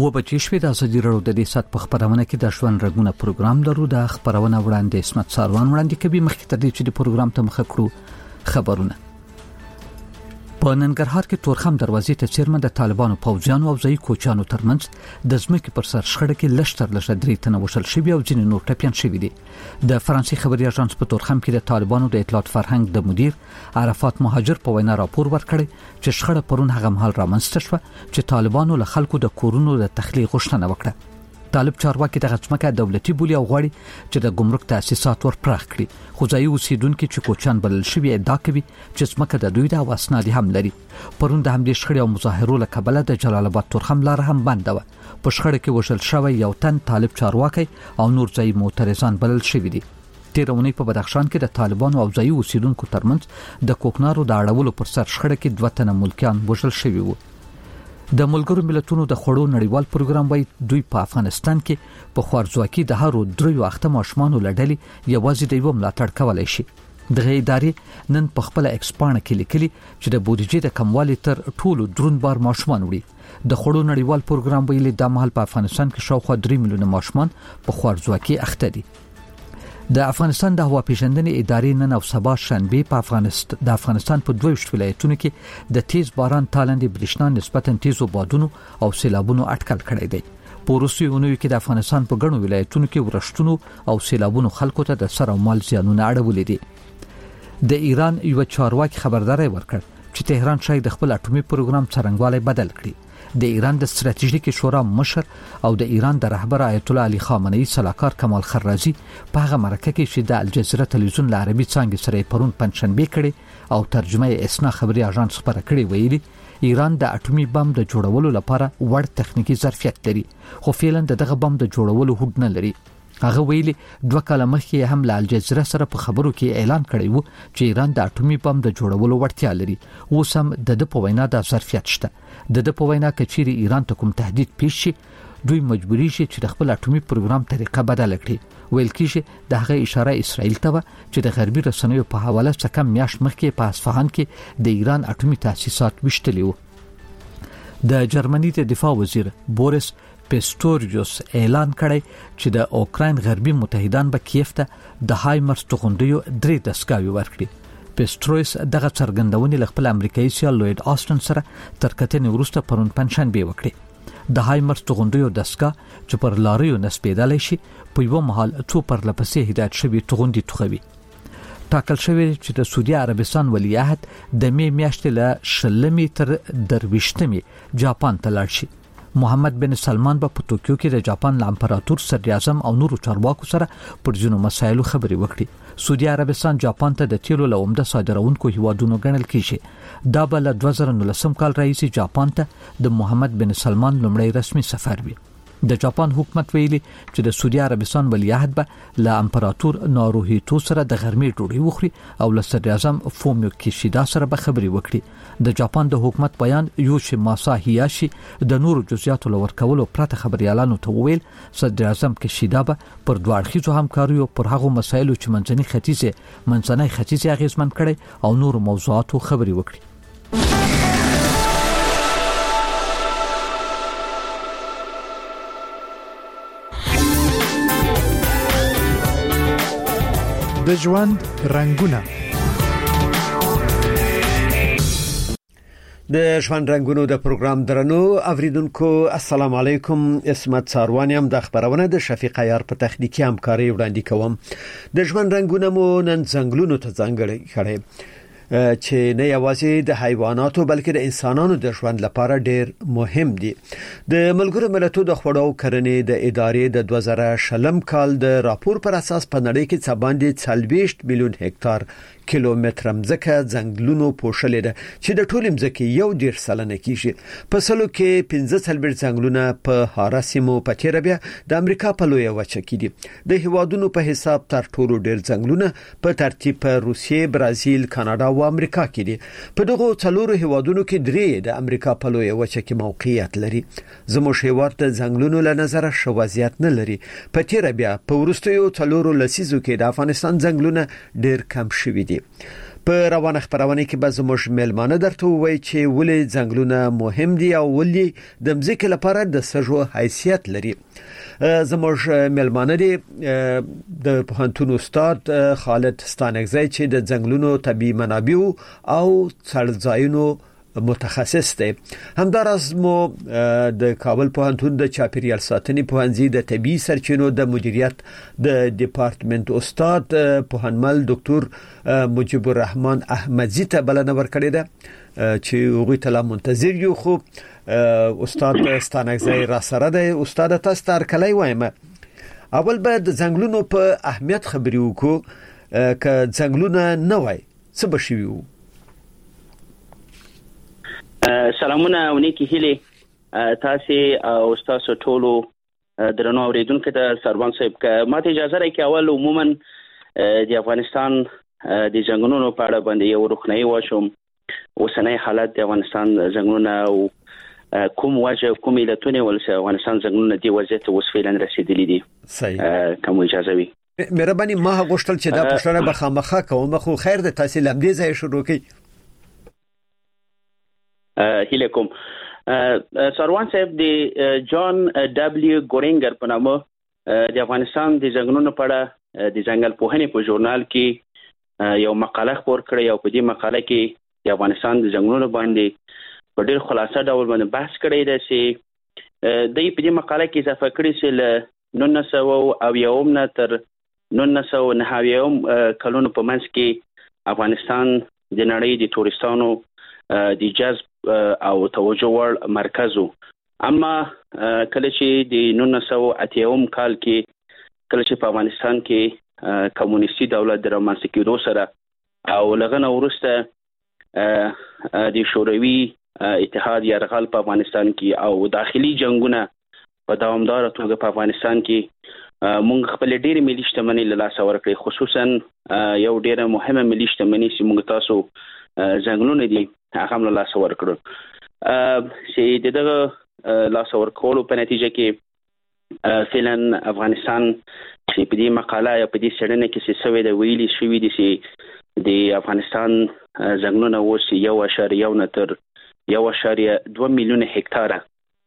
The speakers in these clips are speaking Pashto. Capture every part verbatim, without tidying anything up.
و بچی شوې د ازادي راډیو د دې سات په خبرونه کې د ژوند رګونه پروګرام درو د خبرونه وړاندې اسمت ساروان وړاندې کوي. مخکې تر دې چې د پروګرام ته مخه کړو خبرونه. په ننګرهار کې تورخم دروازې ته چیرمن د طالبانو پوځیانو او ځای کوچانو ترمنځ د ځمکې پر سر شخړه کې لشتر لشه درې تنه وشل شوی او ځینې نور ټپیان شوی دي. د فرانسې خبري اژانس په تورخم کې د طالبانو د اطلاعات فرهنګ د مدیر عرفات مهاجر په وینا راپور ورکړی چې شخړه پرون هغه مهال رامنځته شوه چې طالبانو له خلکو د کورونو د تخلیق غوښتنه وکړه. طالب چارواکي دغه ځمکه دولتي بولي او غواړي چې د ګمرک تاسیسات ور پراخ کړي، خو ځایي اوسیدونکو چې کوچان بلل شوی ادعا کوي چې ځمکه د دوی د اسناد هم لري. پرون د همدې شخړې او مظاهرو له کبله د جلال آباد تورخم لار هم بنده و. په شخړه کې وشل شوی یو تن طالب چارواکي او نور ځایي معترضان بلل شوی دي. تیرونی په بدخشان کې د طالبانو او ځایي اوسیدونکو ترمنځ د کوکنارو د اړولو پر سر شخړه کې دوه تنه ملکیان وژل شوی وو. د ملګرو ملتونو د خړو نړیوال پروګرام وای دوی په افغانستان کې په خوارځواکي د هرو دریو اخته ماشومانو لړلې یوازې د یو ملاتړ کولای شي. دغه ادارې نن په خپل ایکسپانه کې لیکلي چې د بودیجې د کموالي تر ټولو درون بار ماشومان وړي. د خړو نړیوال پروګرام ویلي د مهال په افغانستان کې شاوخوا درې میلیونه ماشومان په خوارځواکي اخته دي. د افغانستان د هوا پیژندنې ادارې نن او سبا شنبه په افغانستان د افغانستان په دوه ویشت ولایتونو کې د تیز باران تالندې برېښنا نسبتا تیزو بادونو او سیلابونو اټکل کړی دی. په وروستیو اونیو کې د افغانستان په ګڼو ولایتونو کې ورښتونو او سیلابونو خلکو ته د سر او مال زیانونه اړولې دي. د ایران یو چارواکي خبرداري ورکړ چې تهران شاید د خپل اټومي پروګرام څرنګوالی بدل کړي. د ایران د ستراتیژیکي شورا مشر او د ایران د رهبر آیت الله علي خامنه‌ای سلاکار کمال خرازی په هغه مرکه کې چې د الجزیره تلویزیون له عربي څانګې سره پرون پنځشنبه کړي او ترجمه یې اسنا خبري اژانس خبره کړي ویلي ایران د اټومي بم د جوړولو لپاره وړ تخنیکی ظرفیت لري، خو فعلا دغه بم د جوړولو هوډ نه لري. هغه ویلي دوه کاله مخکې هم له الجزیره سره په خبرو کې اعلان کړی وو چې ایران د اټومي بم د جوړولو وړتیا لري. اوس هم د د په وینا د ظرفیت شته. د د په وینا کچيري ایران ته کوم تهدید پیښ شي دوی مجبوري شي چې د خپل اټومي پروګرام طریقه بدل کړي. ویل کیږي د هغه اشاره اسرائیل ته و چې د غربي رسنیو په حواله څخه کم میاشت مخکې په اصفهان کې د ایران اټومي تاسیسات وشتلی وو. د جرمني د دفاع وزیر بوریس پیستوریوس اعلان کړی چې د اوکراین غربي متحدان به کیف ته د هایمرز توغندیو درې دستګاوې ورکړي. پیسترویس دغه څرګندونې له خپل امریکایي سیال لوید آسټن سره تر کتنې وروسته پرون پنځشنبه وکړي. د هایمرز توغندیو دستګاه چې پر لاریو نسبېدلای شي په یو مهال څو پر لپسې هدایت شوی توغندي توخوي. ټاکل شوی چې د سعودي عربستان ولیعهد د می میاشتې له شلمې تر درويشتمې جاپان ته لاړ شي. محمد بن سلمان په ټوکیو کې د جاپان امپراتور صدر اعظم او نورو چارواکو سره پر ځینو مسایلو خبرې وکړي. سعودي عربستان جاپان ته د تیلو له عمده صادرونکو هیوادونو ګڼل کیږي. دا بل د دوه زره نولسم کال راهیسې جاپان ته د محمد بن سلمان لومړی رسمي سفر وي. د جاپان حکومت ویلي چې د سعودي عربستان ولیعهد به له امپراتور ناروهیتو سره د غرمې ډوډۍ وخوري او له صدر اعظم فومیو کیشیدا سره به خبرې وکړي. د جاپان د حکومت بیان یوشی ماسا هیاشي د نورو جزئیاتو لور کولو پرته خبريالانو ته ویل صدر اعظم کیشیدا به پر دوه اړخیزو همکاریو پر هغو مسایلو چې منځني ختیځه منځنۍ ختیځه اغیزمن کړي او نورو موضوعاتو خبرې وکړي. د ژوند رنگونه د ژوند رنگونو د پروګرام درنو اوریدونکو السلام علیکم. اسمت ساروان یم د خبرونه د شفیق عیار په تخنیکی همکاري وړاندې کوم. د ژوند رنگونه مو نن څنګهلونو ته ځانګړي کړي چې نه یوازې د حیواناتو بلکې د انسانانو د ژوند لپاره ډیر مهم دي. د ملګرو ملتونو د خوړو او کرنې د ادارې د دوه زره شلم کال د راپور پر اساس په نړۍ کې څه باندې څلوېښت میلیون هکتار کیلومتر مځکه ځنګلونو پوښلې ده چې د ټول مځکې یو ډیر سلنه کیږي. په سلو کې پنځه څلوېښت ځنګلونه په هاراسیمو په تیر بیا د امریکا په لویه وچه کې دي. د هیوادونو په حساب تر ټولو ډیر ځنګلونه په ترتیب په روسیې، برازیل، کاناډا او امریکا کې دي. په دغه څلورو هیوادونو کې درې د امریکا په لویه وچه کې موقعیت لري. زموږ هیواد د ځنګلونو له نظر شوازیت نه لري. په تیر بیا په ورستیو څلورو لسیزو کې د افغانستان ځنګلونه ډیر کم شوي دي. په روانه خبرونه کې به زموږ ملمانه درته وایي چې ولې ځنګلونه مهم دي او ولې د مځکې لپاره د سږو حیثیت لري. زموږ ملمانه دي د پوهنتون استاد خالد ستانکزی چې د ځنګلونو طبي منابع او څړځایونو متخصص دی. همدارس مو د کابل پوهنتون د چاپیریال ساتنې پوهنځي د طبي سرچینو د مدیریت د ډپارټمنټ استاد پوهنمل ډاکټر مجيب الرحمن احمدزي ته بلنه ورکړې ده چې هغه ته لا منتظر یو. خو استاد ستانکزی را سره ده. استاد تاسو تر کله وایم اول به د ځنګلونو په اهمیت خبرې وکړو. ک ځنګلونه نه وای څه بشي وو؟ سلامونه او نیکی هیله تاسو او تاسو ټولو درنو اوریدونکو ته سروان صاحب که ماته اجازه راکړئ اول عموما د افغانستان د ځنګلونو په اړه باندې یو روښنايي وشم. اوسنۍ حالت د افغانستان ځنګلونو او کوم وجه کوم علتونه ولسه افغانستان ځنګلونو دی وضعیت اوس فعلا رسیدلی دي. صحیح. کوم اجازه وي مهرباني ما غوښتل چې دا پښتنه به خامخا کوم خو خیر د تحصیل لمدې ځای شروع کړي. هیله کوم سروان صاحب د جان دبلیو ګورینګر په نامه د افغانستان د ځنګلونو په اړه د ځنګل پوهنې په ژورنال کې یو مقاله خپور کړې او په دې مقاله کې د افغانستان د ځنګلونو باندې په ډېر خلاصه ډول باندې بحث کړی دی چې د په دې مقاله کې اضافه کړی چې له نولس سوه او یوم نه تر نولس سوه نهه اویایم کلونو په منځ کې افغانستان د نړۍ د تورستانو د جذب او توجه وړ مرکز و. اما کله چې د نولس سوه اتیا کال کې کله چې په افغانستان کې کمونیستي دولت د رامنځته کېدو سره او لغنه وروسته د شوروي اتحاد یرغل په افغانستان کې او داخلي جنگونه په دوامدار توګه په افغانستان کې مونږ خپل ډېر ملي شتمنۍ له لاسه ورکړې، خصوصا یو ډېر مهمه ملي شتمنۍ چې مونږ تاسو ځنګلونه دي هغه له لاسه ورکړو چې دغه لاسه ورکولو په نتیجه کې فعلا افغانستان چې په دې مقاله یا په دې څېړنه کې څه شوی دی ویلي شوي دي چې د افغانستان ځنګلونه اوس یو اعشاریه یو نه تر یو اعشاریه دوه میلیونه هکتاره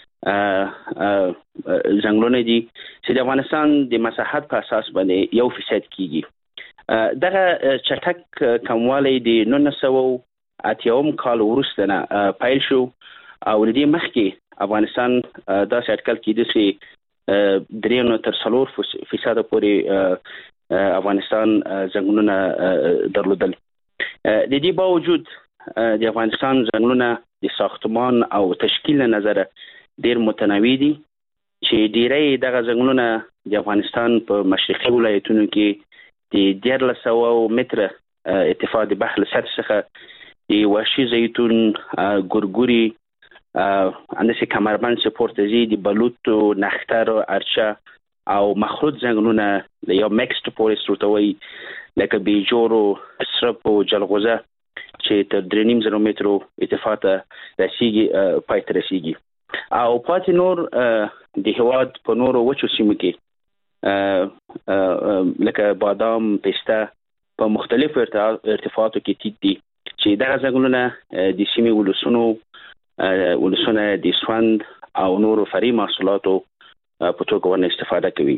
ځنګلونه دي چې د افغانستان د مساحت په اساس باندې یو فیصد کیږي. دغه چټک کموالی د نولس سوه اتیا کال وروسته نه پیل شو او د دې مخکې افغانستان داسې اټکل کېده چې درې نه تر څلور فیصد پورې افغانستان ځنګلونه درلودل. د دې باوجود د افغانستان ځنګلونه د ساختمان او تشکیل نظر ډېر متنوع دي چې ډېری دغه ځنګلونه د افغانستان په مشرقي ولایتونو کې د دیارلس سوه متره ارتفاع د بحر له سطح څخه د وحشي زیتون، ګورګوري، انداسې کمربند سپورتزي، د بلوط، نختر، ارچه او مخروط ځنګلونه یا میکسډ فورست ورته وایي لکه بیجورو، سرپ او جلغوزه چې تر درې نیم زره مترو ارتفاع ته رسیږي پای ته رسیږي. او پاتې نور د هېواد په نورو وچو سیمو کې لکه بادام، پسته په مختلفو ارتفاعاتو کې ټیټ دي چې دغه ځنګلونه د سیمې ولسونو ولسونه د سوند او نورو فرعي محصولاتو په توګه ورنه استفاده کوي.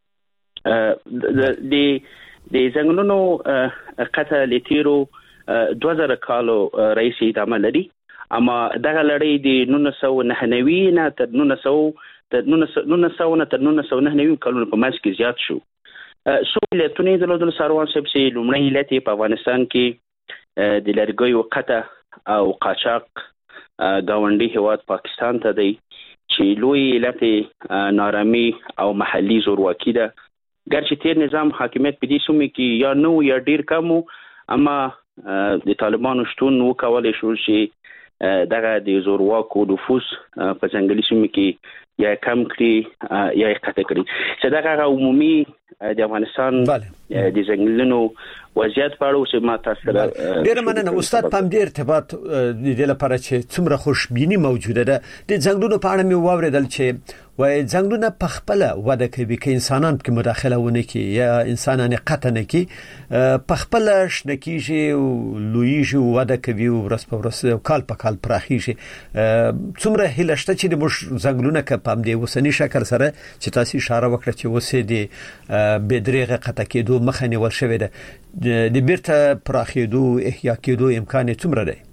د د ځنګلونو قطع له تیرو دوه زره کالو رئیس ادامه لري، اما دغه لړۍ د نولس سوه نهه نوي نه تر نولس سوه تر نولس سوه نه تر نولس سوه نهه نوي کلونو په منځ کې زیات شو. څو علتونه یې درلودل سروان صاحب چې لومړی علت په افغانستان کې د لرګیو قطع او قاچاق ګاونډي هېواد پاکستان ته دی چې لوی علت نارامي او محلي زورواکي ده. ګرچې تیر نظام حاکمیت په دې سیمو کې یا نو یا ډیر کم، اما د طالبانو شتون وکولای شو چې دغه د زورواکو نفوذ په ځنګلي سیمو کې یا کم کړي یا یې قطع کړي. چې دغه عمومي د افغانستان د ځنګلونو وضعیت په اړه چې ما تاسو سره ډېر مننه استاد. په دې ارتباط د دې لپاره چې څومره خوشبیني موجوده ده د ځنګلونو په اړه مې واوریدل چې وای ځنګلونه په خپل وده کوي کې انسانان په مداخله ونه کوي یا انسانان قطع نه کوي په خپل شنکیږي او لویږي وده کوي او ورځ په ورځ کال په کال پراخیږي څومره هلشته چې د ځنګلونه کې په دې وسنی شکل سره چې تاسو اشاره وکړه چې وسې دي بدرېغه قطع کېدو مخه نیول شوې ده د بیرته پراخېدو احیا کېدو امکان څومره دی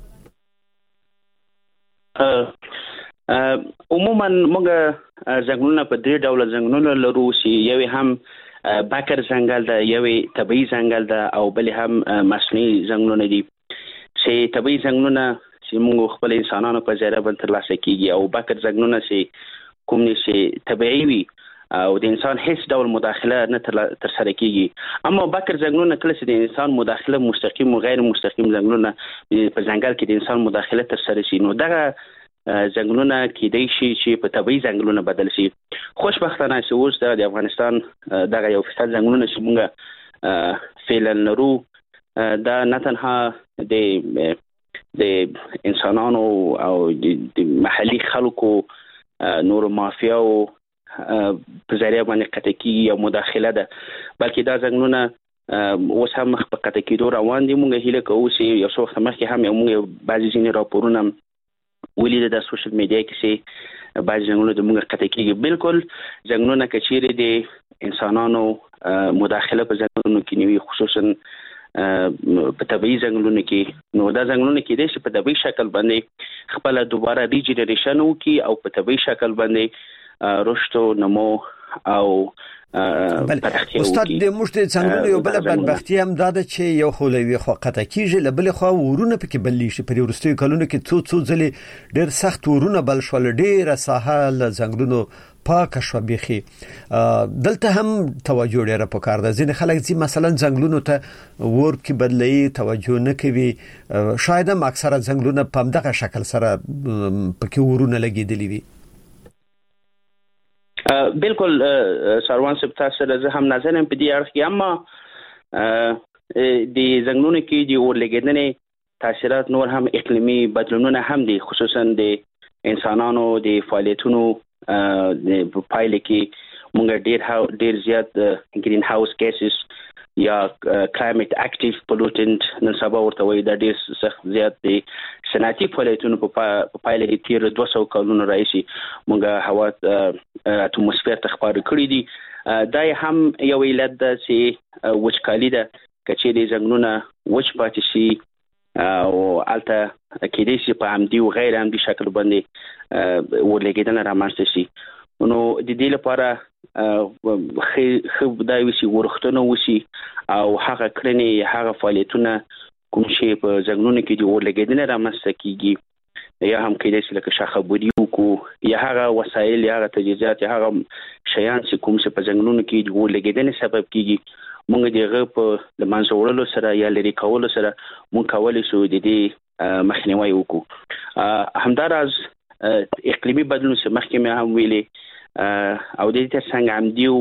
عموما موږ ځنګلونه په درې ډول ځنګلونه لرو چې یو هم باکر ځنګل ده یو طبيعي ځنګل ده او بل هم مصنوعي ځنګلونه دي چې طبيعي ځنګلونه چې موږ خپل انسانانو په ذریعہ باندې ترلاسه کیږي او باکر ځنګلونه چې کوم چې طبيعي وي او د انسان هیڅ ډول مداخله نه تر سره کیږي اما باکر ځنګلونه کله چې د انسان مداخله مستقیم او غیر مستقیم ځنګلونه په ځنګل کې د انسان مداخله تر سره شي نو دغه ځنګلونه کېدای شي چې په طبيعي ځنګلونه بدل شي خوشبختانه چې اوس د افغانستان دغه یو فیصد ځنګلونه چې موږ فعلا لرو دا نه تنها د د انسانانو او د محلي خلکو نور مافیا او په ذریعہ باندې قطع کیږي او مداخله ده بلکې دا ځنګلونه اوس هم په قطع کېدو روان دي موږ هیله کوو چې یو څو وخت مخکې هم موږ بعضي ځینې راپورونه ولید د سوشل میډیا کې چې بعضي ځنګلونه د موږ قطع کیږي بالکل ځنګلونه کچېره دي انسانانو مداخله په ځنګلونو کې نیوي خصوصا په طبيعي ځنګلونو کې نو دا ځنګلونه کې د په طبيعي شکل باندې خپل دوباره ریجنریشن وکي او په طبيعي شکل باندې رشد او نمو او استاد د مشت څنګه یو بل بدبختی هم داده چې یو خولوي خو قطع کیږي لبل خو ورونه پکې بللی شي په ورستي کلونو کې څو څو ځلې ډېر سخت ورونه بل شول ډېر ساحل ځنګلونو پاک شو بيخي دلته هم توجه ډېر پکار ده ځینې خلک چې مثلا ځنګلونو ته ور کې بدلی توجه نه کوي شاید هم اکثره ځنګلونه په دغه شکل سره پکې ورونه لګیدلی وي بالکل سروان صاحب تاسو زه هم نظر هم په دې اړه کې اما د ځنګلونو کې د اورلګیدنې تاثیرات نور هم اقلیمي بدلونونه هم دي خصوصا د انسانانو د فعالیتونو په پایله کې موږ ډېر ډېر زیات گرین هاوس ګیسز یا کلایمټ اکټیو پولوټنټ نن سبا ورته وایي دا ډېر سخت زیات دي صنعتي فعالیتونو په پایله کې تیر دوه سوه کلونو راځي موږ هوا اتموسفیر ته خپاره کړی دي دا هم یو علت ده چې وچکالي ده کچې د ځنګلونه وچ پاتې شي او الته کېدې شي په عمدي او غیر عمدي شکل باندې ورلګیدنه رامنځته شي نو د دې لپاره خو دا وسی ورختونه وسی او هغه کړنې هغه فعالیتونه کوم چې په ځنګلونو کې د ورلګیدنه رامنځته کیږي یا هم کېدای شي لکه شاخه بودی وکړو یا هغه وسایل یا هغه تجهیزات یا هغه شیان چې کوم چې په ځنګلونو کې د ورلګیدنې سبب کیږي موږ دغه په لمانځه وړلو سره یا لري کولو سره موږ کولای شو د دې مخنیوي وکړو همداراز اقلیمي بدلون چې مخکې مې هم ویلي او د دې څنګه عمدي او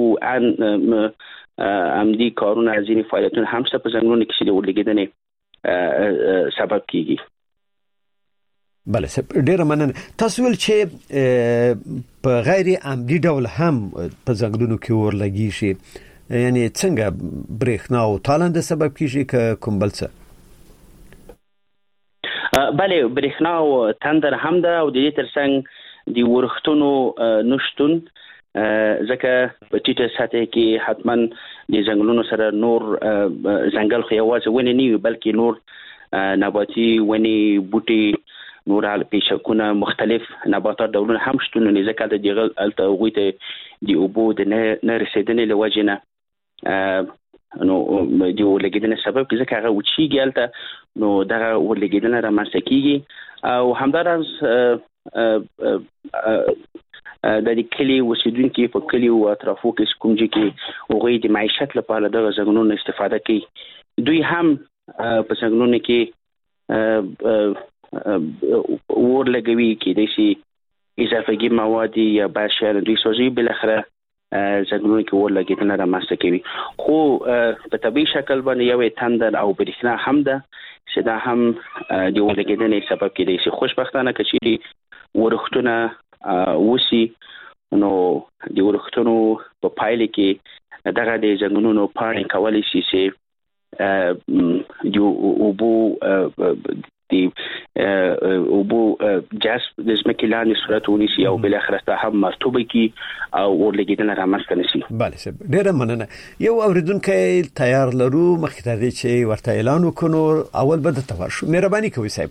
عمدي کارونه ځینې فعالیتونه هم څه په ځنګلونو کې د ورلګیدنې سبب کیږي بله ډیره مننه تاسو ول چې په غیر عمدي ډول هم په ځنګلونو کې ورلګي شي یعنی څنګه برېښنا او تالند سبب کیږي که کوم بل څه بله برېښنا او تندر هم ده او د دې ترڅنګ د ورښتونو نشتون ځکه په ټیټه سطح کې حتما د ځنګلونو سره نور ځنګل خو یوازې ونې نه وي بلکې نور نباتي ونې بوټي نور پیشکونه مختلف نباتات ډولونه هم شتون لري ځکه د دغه الته غوته د اوبو د نه رسیدنې لوجه نه نو د ورلګیدنې سبب ځکه هغه وچیږي الته نو دغه ورلګیدنه رامنځته کیږي او همداراز د دې کلی اوسیدونکو په کلی او اطرافو کې کوم چې هغه د معیشت لپاره دغه ځنګلونو استفاده کوي دوی هم په ځنګلونو کې ورلګوي کې د شي اضافي مواد یا بشر دوی سوزي بل اخره ځنګلونو کې ورلګیدنه رامنځته کوي خو په طبيعي شکل باندې یو تندر او برېښنا هم ده چې دا هم د ورلګیدنې سبب کېدای شي خوشبختانه کچې ورښتونه وسی نو د ورختونو په پایله کې دغه د ځنګلونو پاڼې کولای شي چې یو اوبو د اوبو جذب د ځمکې لاندې صورت ونیسي او بل اخر ته هم مرطوبه کی او ورلګیدنه رامنځته نشي. بله سب ډیره مننه. یو اوریدونکو تیار لرو مخکې ته چې ورته اعلان وکړو اول به د تورشو مهرباني کوي صاحب.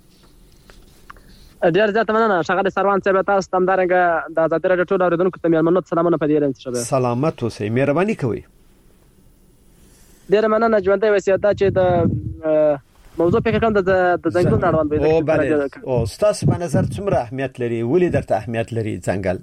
ډیر زیات مننه شغله سروان صاحب تاسو تم درنګ د آزاد رادیو ټول اوریدونکو ته مېلمنو سلامونه په دې لنځ شوه. سلامت اوسئ مهرباني کوي. ډیر مننه ژوندۍ وصیت دا چې د موضوع په کوم د ځنګلونو اړوند به او بله او تاسو په نظر څومره اهمیت لري ولې درته اهمیت لري ځنګل؟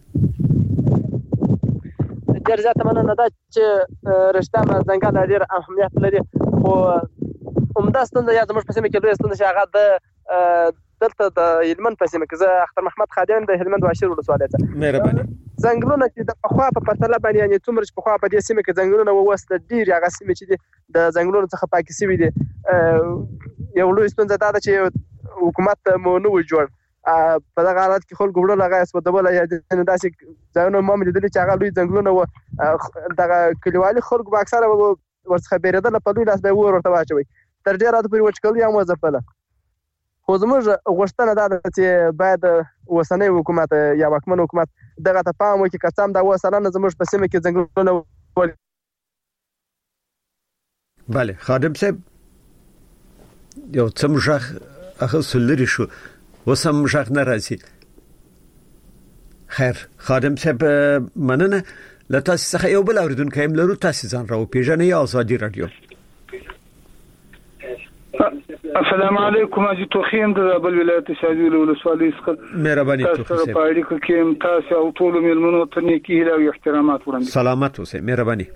ډیر زیات مننه دا چې رښتیا ځنګل ډیر اهمیت لري او عمده ستونزه یا زموږ په سیمه کې لوی ستونزه هغه د دلته د هلمند په سیمه کې زه اختر محمد خادم د هلمند واشر ولسوالۍ ته مهرباني. ځنګلونه چې د پخوا په پرتله باندې یعنی څومره چې پخوا په دې سیمه کې ځنګلونه ووسته ډیر هغه سیمه چې د ځنګلونو څخه پاکې شوي دي. یو لوی ستونزه دا ده چې حکومت مو نه و جوړ په دغه حالت کې خلکو وړل هغه اسودبل یا داسې ځایونه ما لیدلي چې هغه لوی ځنګلونه و دغه کلیوالي خلکو به اکثره ورڅخه بیرېدل په لوی لاس به ور ورته واچوي تر ډېره حد پورې وچکلي هم وځپله. خو زموږ غوښتنه دا ده چې باید اوسنی حکومت یا واکمن حکومت دغه ته پام وکړي که څه هم دا اووه سلنه زموږ په سیمه کې ځنګلونه بله خادم صاحب یو څه مشخ اخص لري شو وسم مشخ نه راځي. خیر خادم صاحب مننه. له تاسو څخه یو بل اوریدونکو هم لرو تاسو ځان راو پیژنئ یا آزادي رادیو. السلام علیکم اجي توخیم د بل ولایت شاجول ولسوالۍ څخه مهرباني تاسو په اړه کې تاسو او ټول ملمنو ته نیکی او احترامات وړاندې. سلامت اوسئ مهرباني.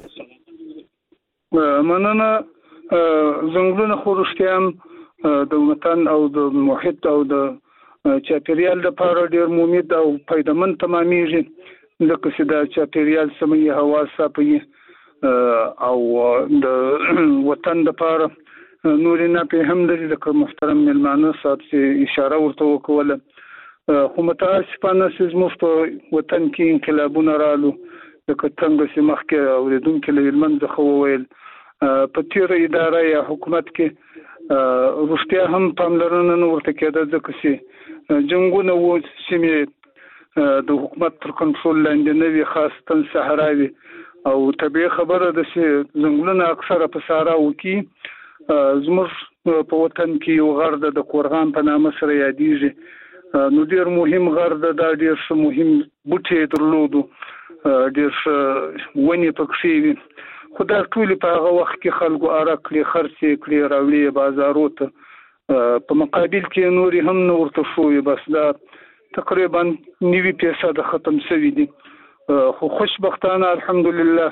مننه. ځنګلونه خو رښتیا د وطن او د محیط او د چاپیریال لپاره ډېر مفید او فایدمن تمامېږي لکه چې د چاپیریال سمې هوا صافي او د وطن لپاره نور نه په هم لري. لکه محترم ملمانه صاحب چې اشاره ورته وکوله خو متاسفانه چې زموږ په وطن کې انقلابونه رالو لکه څنګه چې مخکې اوریدونکو له هلمند څخه وویل په تیر اداره یا حکومت کې روغتیا هم پاملرنه نه ورته کېده ځکه چې جنګونه و سیمې د حکومت تر کنټرول لاندې نه وي خاصتا صحراوي او طبیعي خبره ده چې ځنګلونه اکثره په صحراو کې زموږ په وطن کې یو غر د قرغان په نامه سره یادېږي. نو ډېر مهم غر ده دا ډېر مهم بوټي درلودو ډېر ونې پکې وي خو دا ټول په هغه وخت کې خلکو ارق کړي خرڅې کړي راوړي بازارو ته په مقابل کې نوري هم نور ته شوې بس دا تقریبا نوي پیسې د ختم شوی دي. خو خوشبختانه الحمدلله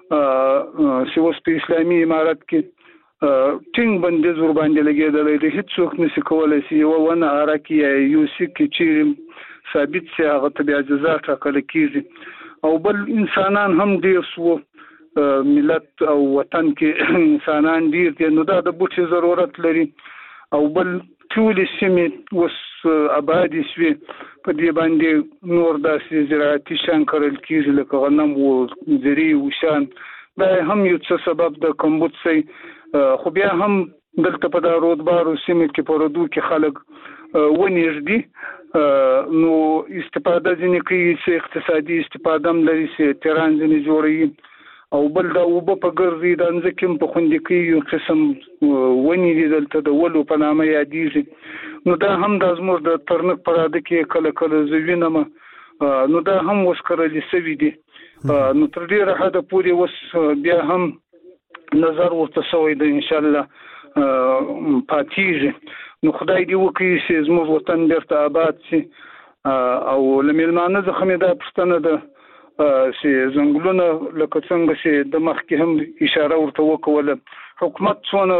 چې اوس په اسلامي امارت کې ټینګ بندیز ور باندې لګېدلی دی هیڅوک نشي کولی چې یوه ونه ارق یا یو سکې چیرې ثابت شي هغه ته بیا جزا ټاکلی کېږي او بل انسانان هم ډېر شو ملت او وطن کې انسانان ډېر دي نو دا د بوټي ضرورت لري او بل ټولې سیمې اوس آبادې شوې په دې باندې نور داسې زراعتي شیان کرل کېږي لکه غنم و زرې وشان دا هم یو څه سبب د کمبود شي. خو بیا هم دلته په دا رودبارو سیمې کې په رودو کې خلک ونیږدي نو استفاده ځینې کوي چې اقتصادي استفاده هم لري چې تیران ځینې جوړوي او بل دا اوبه په ګرځي د ځمکې په خوندې کې یو قسم ونې دي دلته د ولو په نامه یادېږي نو دا هم د زموږ د ترنک په راده کې کله کله زه وینم نو دا هم اوس کرلي شوي دي نو تر ډېره حده پورې اوس بیا هم نظر ورته شوی دی انشاءالله پاتېږي نو خدای دې وکړي چې زموږ وطن بیرته آباد شي او له مېلمانه څخه مې دا پوښتنه ده چې ځنګلونه لکه څنګه چې د مخکې هم اشاره ورته وکوله حکومت څونه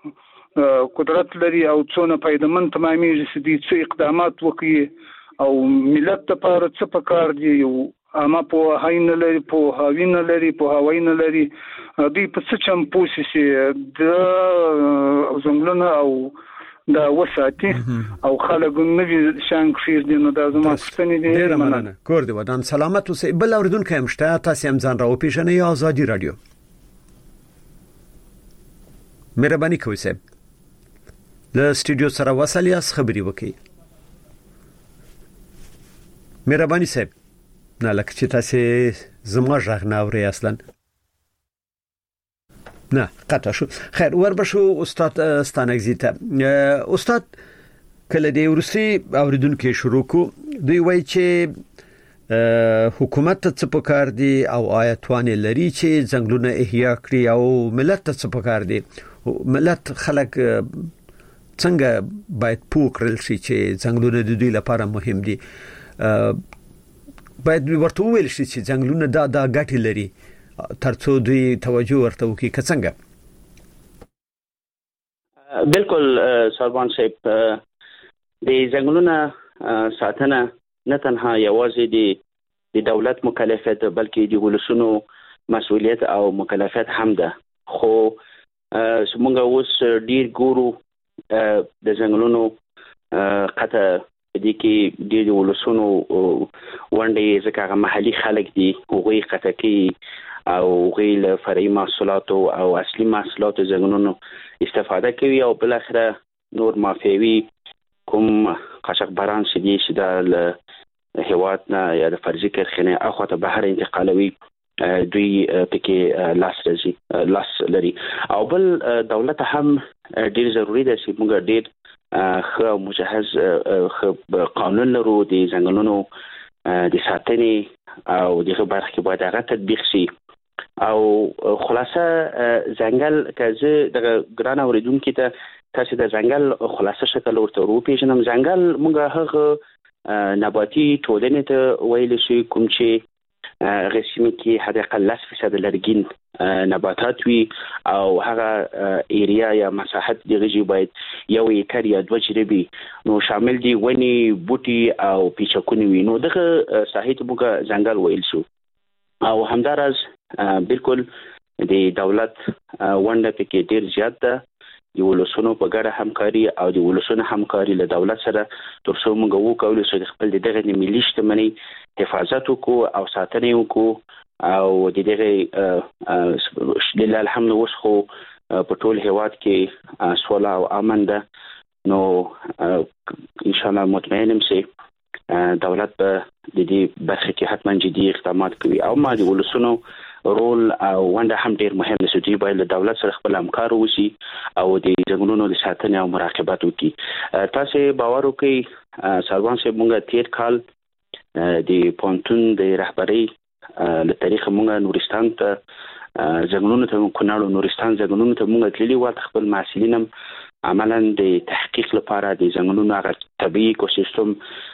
قدرت لري او څونه فایدمن تمامېږي چې دوی څه اقدامات وکړي او ملت لپاره څه پکار دي اما پوهاوی نه لري پوهاوی نه لري پوهاوی نه لري دوی په څه چم پوه شي چې د ځنګلونه او دا وساتي او خلک نوی شان خیر دي نو دا زما ستنې دي. ډیر مننه. کور دی ودان سلامت اوسئ. بل اوریدونکو هم شته، تاسو هم ځان راو پیژنئ. آزادي رادیو مهرباني کوئ صاحب له سټوډیو سره وصل یاست، خبري وکړئ. مهرباني صاحب نه لکه چې تاسو زما ژغ نه اورئ اصلا نه قطع شو. خیر وربشو استاد ستانګزیته. استاد کله دی ورسي اوریدونکو شروع کو دوی وایي چې حکومت ته څه پکار دي او آیتوان لري چې ځنګلونه احیا کړي او ملت ته څه پکار دي. ملت خلک څنګه باید پوکرل شي چې څنګه د دوی لپاره مهم دي. باید ورته ویل شي چې څنګه دا دا ګټي لري ترڅو دوی توجه ورته وکړي. که څنګه؟ بالکل سروان صاحب، د څنګه ساتنه نه تنها یوازې د د دولت مکلفیت بلکې د ولسونو مسؤلیت او مکلفیت هم ده. خو موږ اوس ډیر ګورو د څنګهونو قطه دي کې د ولسونو ونډه ځکه محلي خلک دي هغوی قطه کې او غیل فرعي محصولات او اصلي محصولات څنګهونو استفاده کوي او بل اخره نور مافیوي کوم قاچاقبران شدي چې د هیوادنا یا د فرضي کرخنه اخواته بهر انتقالوي دوی پکې لاس لري لاس لري او بل دولت هم ډیر ضروری ده چې موږ ډیر خو مجهز خو قانون لرو د څنګهونو د ساتنې او دغه برخه کې باید هغه تطبیق شي. او خلاصه ځنګل کزه د ګران اوریدونکو ته تاسو د ځنګل خلاصه شکل ورته ورو پیژنم. ځنګل موږ هغه نباتي ټولنې ته ویل شي کوم چې رسمي کې حداقل لس فیصد لرګین نباتات وي او هغه ایریا یا مساحت دغه باید یو ایکر یا دوه جریبي نو شامل دي ونی بوټي او پیچکونی وي. نو دغه ساحه ته موږ ځنګل ویل شو او همدارز بالکل د دولت ونډه پکې ډیر زیات ده. د ولسونو په ګډه همکاري او د ولسونو همکاري له دولت سره ترڅو موږ وکولو چې خپل دغه ملي شتمنۍ حفاظت وکړو او ساتنه وکړو او د دغه لله الحمد اوس خو په ټول هیواد کې سوله او امن ده. نو ان شاء الله مطمئنم چې دولت به د دې برخه کې حتما جدي اقدامات کوي او ما د ولسونو رول او ونده هم ډیر مهم دی چې دوی باید له دولت سره خپل همکار وشي او د څنګهونو د ساتنې او مراقبت وکړي. تاسو باور وکړئ سروان صاحب موږ تیر کال د پونتون د رهبری له طریقه موږ نورستان ته څنګهونو ته کونړ نورستان څنګهونو ته موږ تللی و خپل مسؤلینم عملاً د تحقیق لپاره د څنګهونو هغه طبيعي اکوسیستم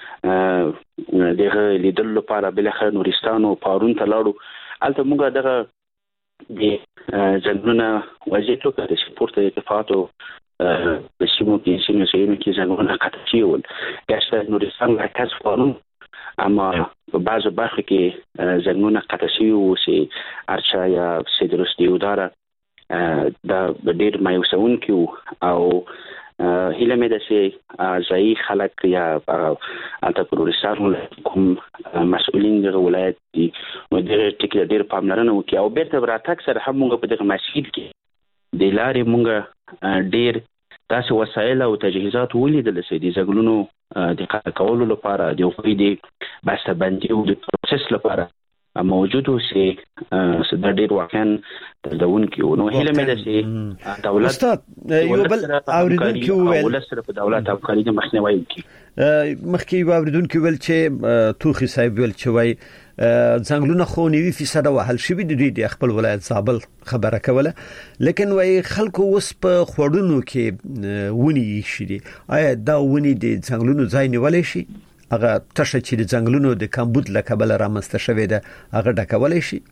دغه لیدل لپاره بل اخر نورستان او پارون ته لاړو. البته موږ دغه د څنګهونو وضعیت وکړ چې پورته اتفاق او د سیمو کې سیمو کې څنګهونه کاتشي ول ګاشته نورستان مرکز فارون اما په بعضو برخو کې څنګهونه کاتشي او سي ارچا یا سیدروس دیودارا دا ډېر مایوسون کیو او هیله مې ده چې ځای خلک یا البته پروریسان کوم مسؤلین د ولایت دي نو ډېر ټکی ډېر پاملرنه وکړي او بیرته براتک سره هم موږ په دغه مسجد کې د لارې موږ ډېر تاسو وسایل او تجهیزات ولیدل چې د ځګلونو د کولو لپاره د خپل د بسته بندي او د پروسس لپاره موجود وسي د ډېر واقعا دلون کې نو هیله مې ده چې دولت استاد یو بل اوریدونکو ویل ولس سره په دولت او خارج مخنیوي کوي. مخکې یو اوریدونکو ویل چې توخي صاحب ویل چې وای څنګهونه خو نیوي فیصد وهل شوی د دوی د خپل ولایت زابل خبره کوله لیکن وای خلکو وس په خوړونو کې ونی شي آیا دا ونی د څنګهونو ځای نیولې شي هغه تشه چې د څنګهونو د کمبود لکبل رامسته شوی ده هغه ډکولې شي؟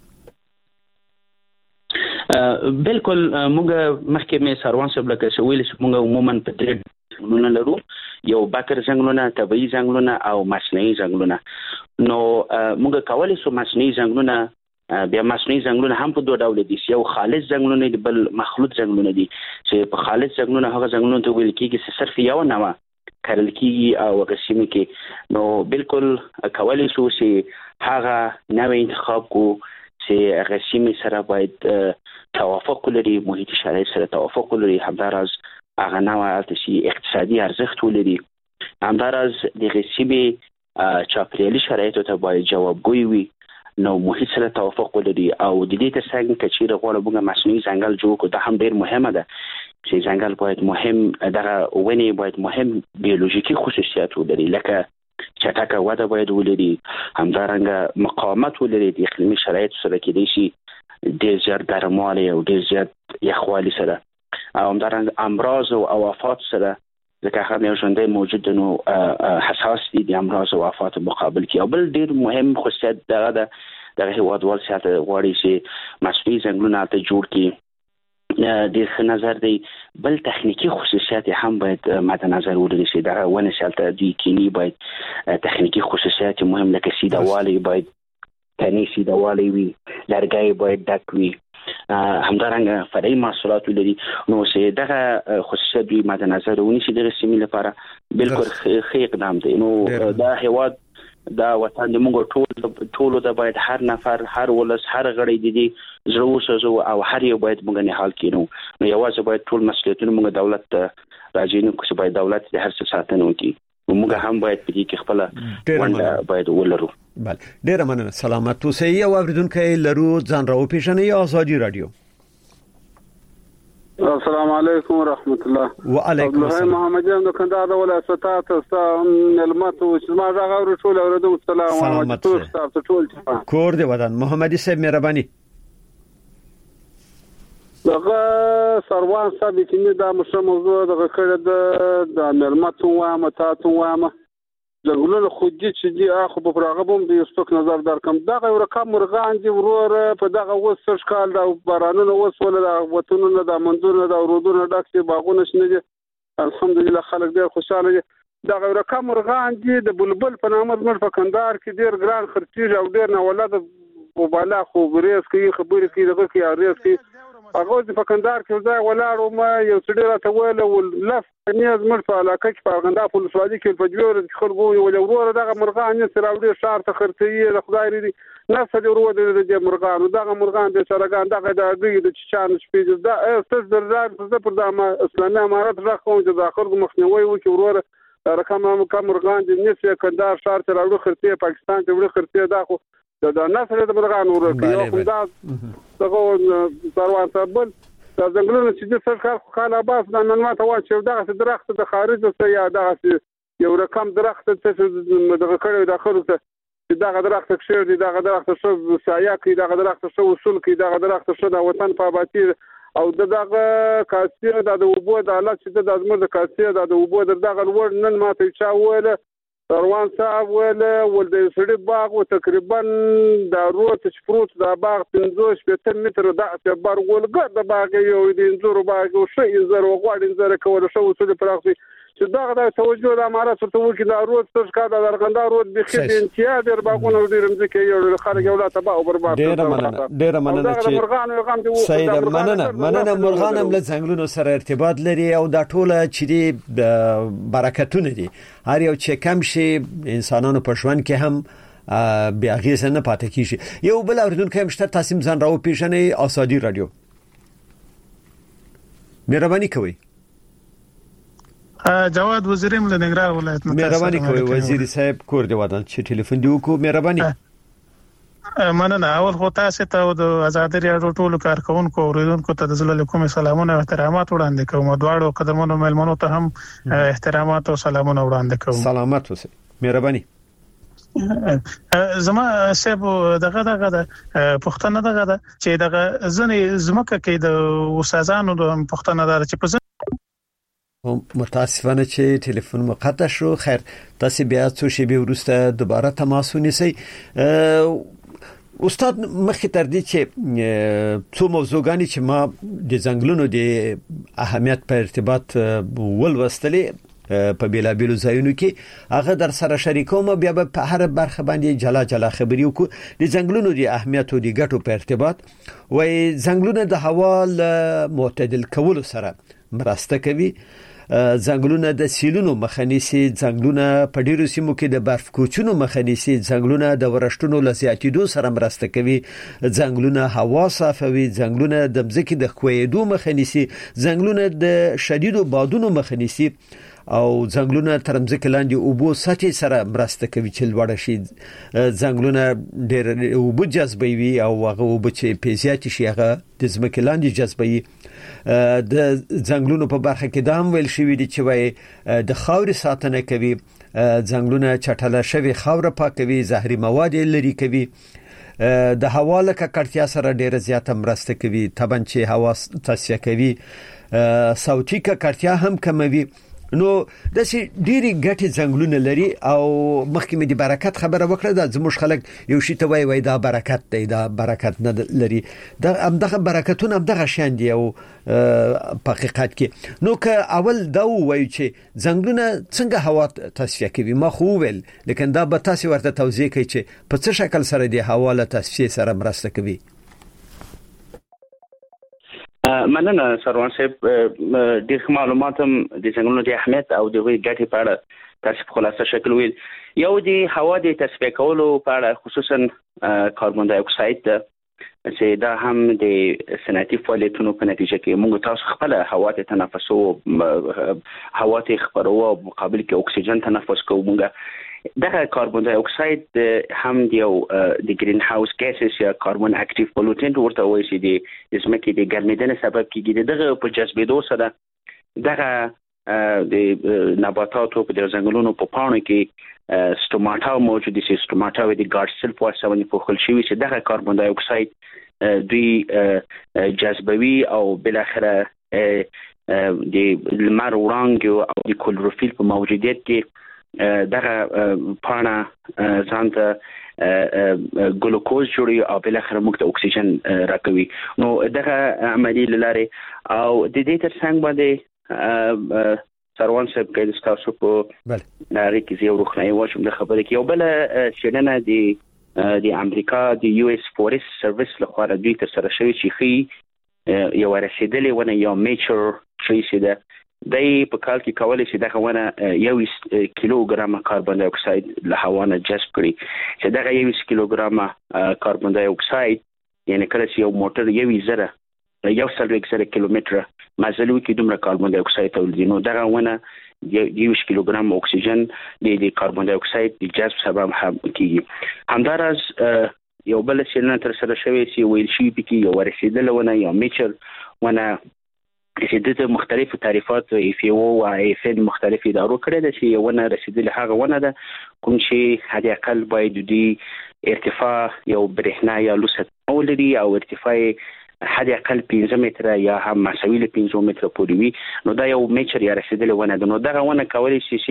بالکل موږ مخکې مې سروان صاحب لکه ویل چې موږ عموما په درې څنګهونه لرو، یو بکر څنګهونه، طبيعي څنګهونه او مصنوعي څنګهونه. نو موږ کولای شو مصنوعي څنګهونه بیا مصنوعي ځنګلونه هم په دوه ډول دي، یو خالص ځنګلونه دي، بل مخلوط ځنګلونه دي. چې په خالص ځنګلونه هغه ځنګلونه ته ویل کېږي چې صرف یو نوع کرل کېږي او غسیمه کې نو بالکل کولای شو چې هغه نوې انتخاب کو چې غسیمه سره باید توافق لري، محیط شرایط سره توافق لري، همدارس هغه نوع التشي اقتصادي ارزښت ولري، همدارس د غسیمه چاپیریالي شرایطو ته باید جوابګوی وي، نو محیط سره توافق ولري. او د دې ترڅنګ کچېره غواړو موږ مصنوعي ځنګل جوړ کړو، دا هم ډېر مهمه ده چې ځنګل باید مهم دغه ونې باید مهم بیولوژیکي خصوصیات ولري، لکه چټکه وده باید ولري، همدارنګه مقاومت ولري د اقلیمي شرایطو سره کېدای شي ډېر زیات ګرموالی او ډېر زیات یخوالي سره، او همدارنګه امراض او آفات سره، ځکه هغه یو ژوندی موجود نو حساس دي د امراض او آفات مقابل کې. او بل ډېر مهم خصوصیت دغه ده دغه هیوادوال سیاته غواړي چې مصنوعي ځنګلونه ته جوړ کړي، ډېر ښه نظر دی. بل تخنیکی خصوصیات هم باید مد نظر ولري چې دغه ونه سیالته د کینی باید تخنیکی خصوصیات مهم لکه سیدوالی باید تنی سیدوالی وي، لرګي باید ډک وي، همدارنګه فرعي محصولات ولري. نو چې دغه خصوصیات دوی مد نظر ونیسي دغه سیمې لپاره بالکل ښه اقدام دی. نو دا هیواد دا وطن د موږ ټول ټول د باید هر نفر هر ولس هر غړی د دې زړه وسوځو او هر یو باید موږ نه حال کینو. نو یوازې باید ټول مسؤلیتونه موږ دولت راځي نو چې باید دولت د هر څه ساتنه وکړي، موږ هم باید په دې کې خپل ونده باید ولرو. بله ډیره مننه، سلامت اوسئ. او اوریدونکو لرو ځان راو پیژنئ. آزادي رادیو. السلام علیکم ورحمت الله. وعلیکم السلام. محمد جان د کندهار د ولایت تاسو نلمتو چې ما راغور ټول اوریدو. السلام علیکم تاسو ټول کور دی ودان. محمد صاحب مهرباني. دغه سروان صاحب چې دا مشه موضوع دغه کړه د نلمتو وامه تاسو وامه ځنګلونه خو دې چې دی اخو په پراغه بوم د یوستوک نظر درکم دغه یو رقم مرغان دي ورور په دغه وسش کال دا بارانونه وسول دا وطنونه دا مندونه دا ورودونه ډاکسي باغونه شنه دي الحمدلله خلک ډیر خوشاله دي. دغه رقم مرغان دي د بلبل په نامه زموږ په کندهار کې ډیر ګران خرچیږي او ډیر نه ولادت وبالا خو بریس کوي خبرې کوي دغه کې اړیس کوي هغه په کندهار کې ځای ولاړو ما یو څه ډیر ته ویل ول لف نیاز مر په علاقه کې په غندا په سوادي کې په جوړ خلکو یو ورور دغه مرغان یې سراوډي شهر ته خرڅي د خدای لري نفس د ورور د مرغان دغه مرغان د سرګان دغه د اګي د چچان شپې دا استاذ درځه پر د اسلامي امارات راخو د داخل مخنیوي وکي ورور رقم کم مرغان د نسې کندهار شهر ته راوړي خرڅي پاکستان ته وړي خرڅي دا خو د نسل د مرغان ورکه یو خدای دغه سروان صاحب دا څنګه چې د سرکار خاله باس د نن ماته واچو دغه درخت د خارج څخه یا دغه یو رقم درخت څه دغه کړو داخله چې دغه درخت کښې دی دغه درخت څه سایه کې دغه درخت څه وصول کې دغه درخت څه د وطن په آبادی او دغه کاسیه د وبو د حالت چې د ازمر د کاسیه د وبو دغه ور نن ماته چا ویل روان صاحب ویل ول د سړي باغ او تقریبا د روت چفروت د باغ پنځوس پنځه متر د بار ولګ د باغ یو د انځور باغ او شي زر او غوړ انځر کول شو څه د پراخي چې دغه د توجه د امارات ته وکي د روت څخه کا د درغندا روت به خې امتیاز در باغونه د رمځکه یو خارج اولاد تبا او برباد ډیر مننه ډیر مننه چې سید مننه مننه مرغان هم له څنګهونو سره ارتباط لري او د ټوله چې د برکتونه دي هر یو چې کم شي انسانانو په ژوند کې هم بیا غیس نه پاتې کیږي. یو بل اوریدونکو هم شته تاسو ځان راو پیژنئ. آزادي رادیو مهرباني کوئ. جواد وزیریم له ننګرهار ولایت نه مهرباني کوئ وزیر صاحب کور دی ودان چې ټلیفون دی وکړو مهرباني. مننه. اول خو تاسو ته د آزادي رادیو ټولو کارکونکو اوریدونکو ته د زړه کوم سلامونه او احترامات وړاندې کوم. دواړو قدمونو ملمنو ته هم احترامات او سلامونه وړاندې کوم. سلامت اوسئ. مهرباني. زما سیب دغه دغه د پښتنه دغه د چې دغه ځنې زمکه کې د استادانو د پښتنه دار چې په متاسفانه چې ټلیفون مقطع شو. خیر تاسو بیا څو شی به ورسته دوباره تماس ونیسئ. استاد مخکې تر دې چې څو موضوعګانی چې ما د ځنګلونو د اهمیت په ارتباط ولوستلې په بیلابیلو ځایونو کې هغه در سره شریکوم. بیا په هر برخه باندې جلا جلا خبرې وکړو د ځنګلونو د اهمیت او د ګټو په ارتباط. وای ځنګلونه د هوا له معتدل کولو سره مرسته کوي. ځنګلونه د سیلونو مخه نیسي، ځنګلونه په ډیرو سیمو کې د برف کوچونو مخه نیسي، ځنګلونه د ورښتونو له زیاتېدو سره مرسته کوي، ځنګلونه هوا صافوي، ځنګلونه د ځمکې د ښویېدو مخه نیسي، ځنګلونه د شدیدو بادونو مخه نیسي او ځنګلونه تر ځمکې لاندې اوبو سطح سره مرسته کوي چې لوړ شي. ځنګلونه ډېر اوبو جذبوي او هغه اوبو چې په زیات شي هغه د ځمکې لاندې جذبوي. د ځنګلونو په برخه کې دا هم ویل شوی دی چې وای د خاورې ساتنه کوي، ځنګلونه چټله شوی خاور پاکوي، زهري مواد لري کوي، د هوا له ککړتیا سره ډېر زیاته مرسته کوي، طبعا چې هوا تصفیه کوي، صوتي ککړتیا هم کموي. نو د سي ډيري ګټي ځنګلونه لري او مخکې مې د برکت خبره وکړه. د زموږ خلک یو شی ته وای وای دا برکت دی، دا برکت نه لري. دا همدغه برکتونه همدغه شان دي او په حقیقت کې. نو که اول دا وایو چې ځنګلونه څنګه هوا تصفیه کوي، ما خو ویل، لیکن دا به تاسو ورته توضیح کوي چې په څه شکل سره د هوا له تصفیه سره مرسته کوي. مننه سروان صاحب، ډېر معلومات هم د ځنګلونو د اهمیت او د غوړي ګټې په اړه تاسو په خلاصه شکل ویل. یو د هوا د تصفیه کولو په اړه خصوصا کاربن ډای اکساید چې دا هم د صنعتي فعالیتونو په نتیجه کې موږ تاسو خپل هوا ته تنفسو، هوا ته خپرو او مقابل کې اکسیجن تنفس کوو. موږ دغه کاربن ډای اکساید هم یو د گرین هاوس ګیسز یا کاربن اکټیو پولوټنټ ورته وایي چې د ځمکې د ګرمېدنې سبب کیږي. دغه په جذبېدو سره دغه د نباتاتو په ځنګلونو په پاڼو کې سټوماټا موجود دي، چې سټوماټا د ګارسل په واسطه باندې پوښل شوی چې دغه کاربن ډای اکساید دوی جذبوي او بل اخره د لمر وړانګو او د کلوروفیل په موجودیت کې دغه پاڼه ځان ته ګلوکوز جوړي او بل اخر موږ ته اکسیجن راکوي. نو دغه عملی لاره او د دې تر څنګ باندې سروان صاحب کې تاسو په نړۍ کې یو روښنايي واچوم د خبرې کې یو بل شننه د د امریکا د یو اس فورست سرویس لخوا دوی تر سره شوی چې خي یو رسیدلې ونه یو میچر شي چې دای په کال کې کولای شي دغه ونه یو کیلوګرام کاربن ډای اکساید له هوا نه جذب کړي. چې دغه یو کیلوګرام کاربن ډای اکساید یعنی کله چې یو موټر یو زره یو سل زره کیلومتر مزل وکړي دومره کاربن ډای اکساید تولیدوي. نو دغه ونه یو کیلوګرام اکسیجن د کاربن ډای اکساید د جذب سبب هم کیږي. همدارس یو بل څه تر سره شوی چې ویل شي پکې یو رسیدل ونه یا میچر ونه چې د مختلفو تعریفات اف او او اف ان مختلف ادارو کړی د چې ونه رسیدل هغه ونه ده کوم چې حد اقل باید د ارتفاع یو برېښنا یا لوست ولري او ارتفاع حد اقل پنځه متره یا هم مساوي له پنځه متره پورې وي. نو دا یو میچر یا رسیدل ونه ده. نو دغه ونه کولی شي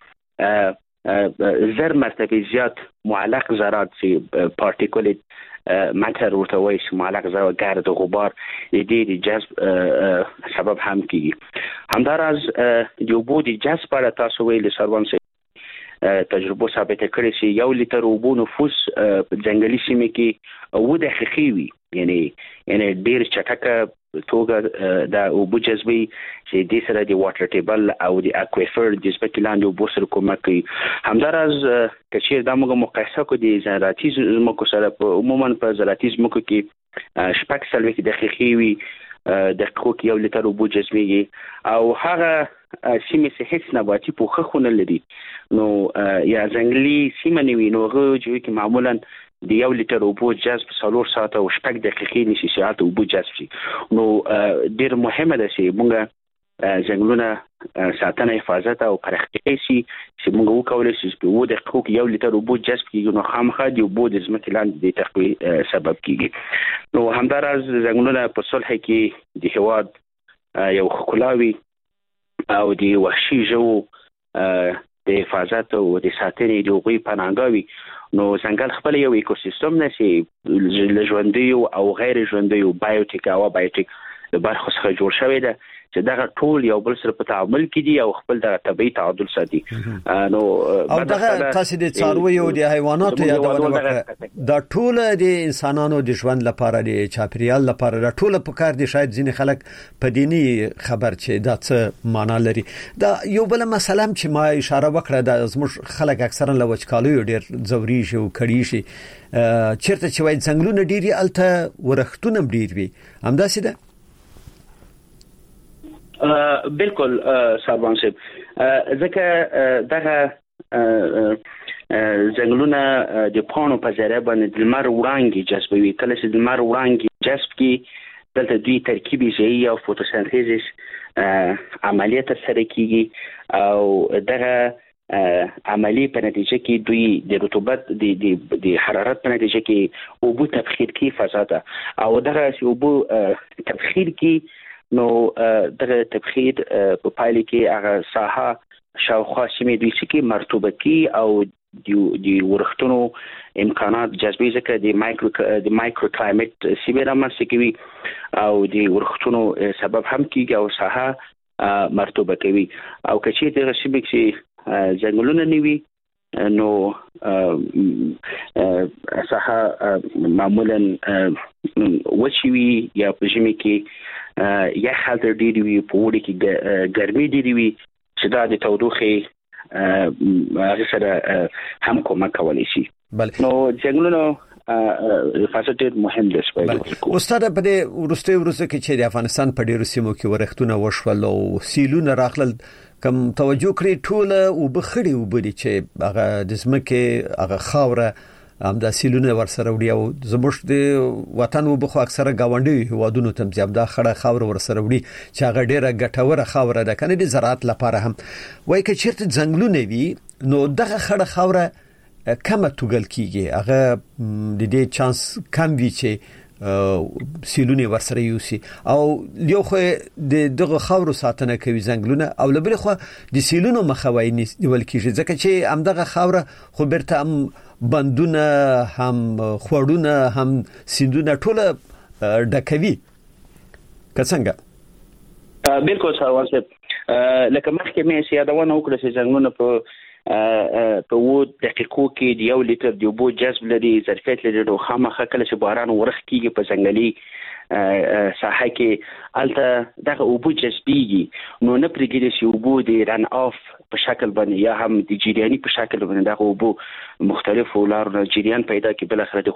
چې زر مرتبه زیات معلق ذرات چې پارټیکولټ ماتر ورته وایي چې معلق ذرات ګرد و غبار د دې د جذب سبب هم کیږي. همداراز د اوبو د جذب په اړه تاسو ویلي سروان صاحب تجربه ثابته کړې چې یو لیټر اوبو نفوس په ځنګلي سیمه کې اوه دقیقې وي، یعنی یعنی ډیر چټکه توګه د اوبو جذبي چې د سره د واټر ټیبل او د اکویفر د ځمکې لاندې اوبو سره کومک کوي. همداراز کچیر دا موږ مقایسه کوو د زراعتي ځمکو سره، په عموما په زراعتي ځمکو کې شپږ څلوېښت دقیقې وي دقیقو کې یو لیټر اوبو جذبېږي او هغه سیمې چې هیڅ نباتي پوښښ ونه لري نو یا ځنګلي سیمه نه وي نو هغه جوړ کې معمولا د یو لیټر اوبو جذب څلور ساعته او شپږ دقیقې نشي ساعت اوبو جذب شي. نو ډېر مهمه ده چې موږ ځنګلونه ساتنه حفاظت او پرختیا شي چې موږ وکولای شو چې په وده حقوق یو لیټر اوبو جذب کیږي نو خامخا دی اوبو د ځمکې لاندې د تقوی سبب کیږي. نو همداراز ځنګلونه په صلح کې د هواد یو خلاوي او د وحشي ژوو د حفاظت او د ساتنې د هغوی پناهګاوي. نو ځنګل خپل یو ایکوسیستم نه چې ژوندیو او غیر ژوندیو بایوټیک او بایوټیک د برخو څخه جوړ شوی ده چې دا ټول یو بل سره په تعامل کې دي او خپل د طبيعي تعادل ساتي. نو او دا تاسو د څارویو او د حیواناتو یادونه وکړه، دا ټول د انسانانو د ژوند لپاره د چاپیریال لپاره دا ټول په کار دي. شاید ځینې خلک په دینی خبر چې دا څه معنا لري. دا یو بل مسله چې ما اشاره وکړه، د زموږ خلک اکثرا له وچکالیو ډیر زوري شي او کړي شي، چیرته چې وای څنګهونه ډیری الته ورختونه ډیر وي، همداسې ده. بالکل صاحبان صاحب، ځکه دغه ځنګلونه د پانو په ذریعه باندې د لمر وړانګې جذبوي. کله چې د لمر وړانګې جذب کی دلته دوی ترکیبي ژویي او فوتوسنتیز عملیه ترسره کیږي او دغه عملی په نتیجه کې دوی د رطوبت د د حرارت په نتیجه کې اوبو تبخیر کی فضا ده او دغه اوبو تبخیر کی نو دغه تبخیر په پایله کې هغه ساحه شاوخوا سیمې دوی چې مرطوبه کی او د ورختونو امکانات جذبي ځکه د مایکرو د مایکرو کلایمټ سیمې رامنځته کوي او د ورختونو سبب هم کیږي او ساحه مرطوبه کوي. او کچې دغه سیمې چې ځنګلونه نیوي نو ساحه معمولا وچوي یا په ژمي کې یخ حالت ډېر وي، په اوړي کې ګرمي ډېر وي چې دا د تودوخې هغه سره هم کومک کولی شي. نو ځنګلونه حفاظت ډېر مهم دی. استاد په دې ورسته ورسته کې چې د افغانستان په ډیرو سیمو کې ورختونه وشول او سیلونه راغلل، کم توجه کړی ټول او بخړی وبدي چې هغه د زمکه هغه خاوره هم د سیلونه ورسره وړي او زموږ د وطن وبخو اکثره گاونډي هوادونو تم زیاب دا خړه خاوره ورسره وړي چې هغه ډیره ګټوره خاوره ده کنه د زراعت لپاره هم. وای کې چیرته ځنګلونه وي نو دغه خړه خاوره کمه توګل کیږي، هغه د دې چانس کم وي چې سیلونه ورسره یوسي او یو خو د دغه خاورو ساتنه کوي ځنګلونه او لبل خو د سیلونو مخاوي نیول کیږي ځکه چې هم دغه خاوره خو برته هم بندونه هم خوړونه هم سیندونه ټول ډکوي که څنګه. بالکل ساروان صاحب، لکه مخکې مې سیادونه وکړه چې ځنګلونه په په وو دقیقو کې د یو لیټر د اوبو جذب لري، ظرفیت لري. نو خامخا کله چې باران ورخ کیږي په ځنګلي ساحه کې الته دغه اوبو جذبيږي نو نه پرېږدي چې اوبو د رن اف په شکل باندې یا هم د جریاني په شکل باندې دغه اوبو مختلفو لارو جریان پیدا کوي. بل اخر د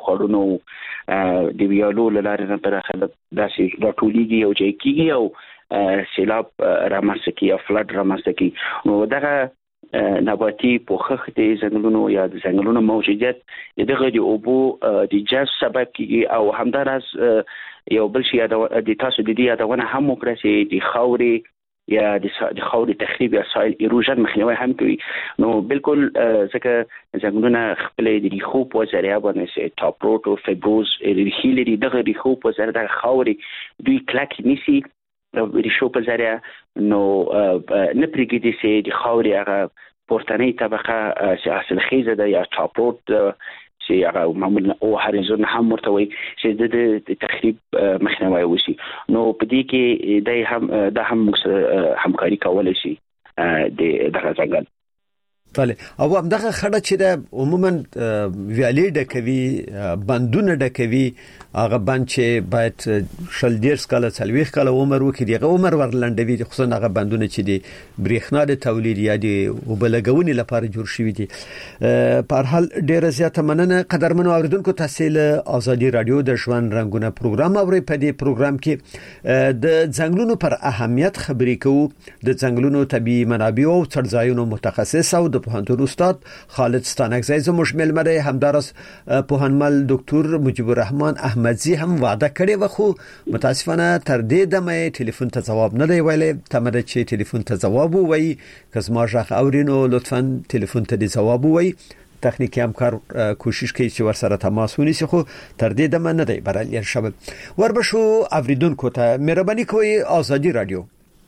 خوړونو د ویالو لارې نه پر اخر داسې راټولېږي او ځای کیږي او سیلاب رامنځته کوي او فلډ رامنځته کوي. نو دغه نباتي پوخخ د ځنګلونو یا د ځنګلونو موجودیت دغه د اوبو د جذب سبب کیږي او همدارس یو بل شی د تاسو د دې یادونه هم وکړه چې د خاورې یا د خاورې تخریب یا سایل ایروژن مخنیوي هم کوي. نو بالکل ځکه ځنګلونه خپل د ریخو په ذریعہ باندې ټاپ روټ او فایبروز ریخي لري، دغه ریخو په ذریعہ د خاورې دوی کلک نیسي ریشو په ذریعہ نو نه پرېږدي چې د خاورې هغه پورتنۍ طبقه چې حاصلخیزه ده یا ټاپ روټ چې هغه معمولا او هریزون هم ورته وي چې د تخریب مخنیوي وشي. نو په دې کې د هم د هم همکاري کولای شي د دغه ځنګل. بله او هم دغه خړه چې د عموما ویالې ډکوي بندونه ډکوي، هغه بند چې باید شل ډیرس کاله څلويخ کاله عمر وکړي دغه عمر ورلنډوي، خصوصا هغه بندونه چې د برېښنا د تولید یا د وبلګونې لپاره جوړ شوي دي. په هر حال ډیره زیاته مننه قدرمنو اوریدونکو، تاسو له ازادي رادیو د ژوند رنگونه پروګرام اورئ. په دې پروګرام کې د ځنګلونو پر اهمیت خبرې کوو، د ځنګلونو طبيعي منابع او څړځایونو متخصص او د پوهنتون استاد خالد ستانکزی زموږ ملمره همدارس پوهنمل ډاکټر مجيب الرحمن احمدزي هم وعده کړې و، خو متاسفانه تر دې دمه ټلیفون ته جواب نه دی ویلي. تمره چې ټلیفون ته جواب وایي که زما ژغ اورینو لطفا ټلیفون ته جواب وایي. تخنیکی همکار کوشش کوي چې ور سره تماس ونیسي خو تر دې دمه نه دی برابر شوی. وربشو اوریدونکو ته مهرباني کوئ ازادي رادیو.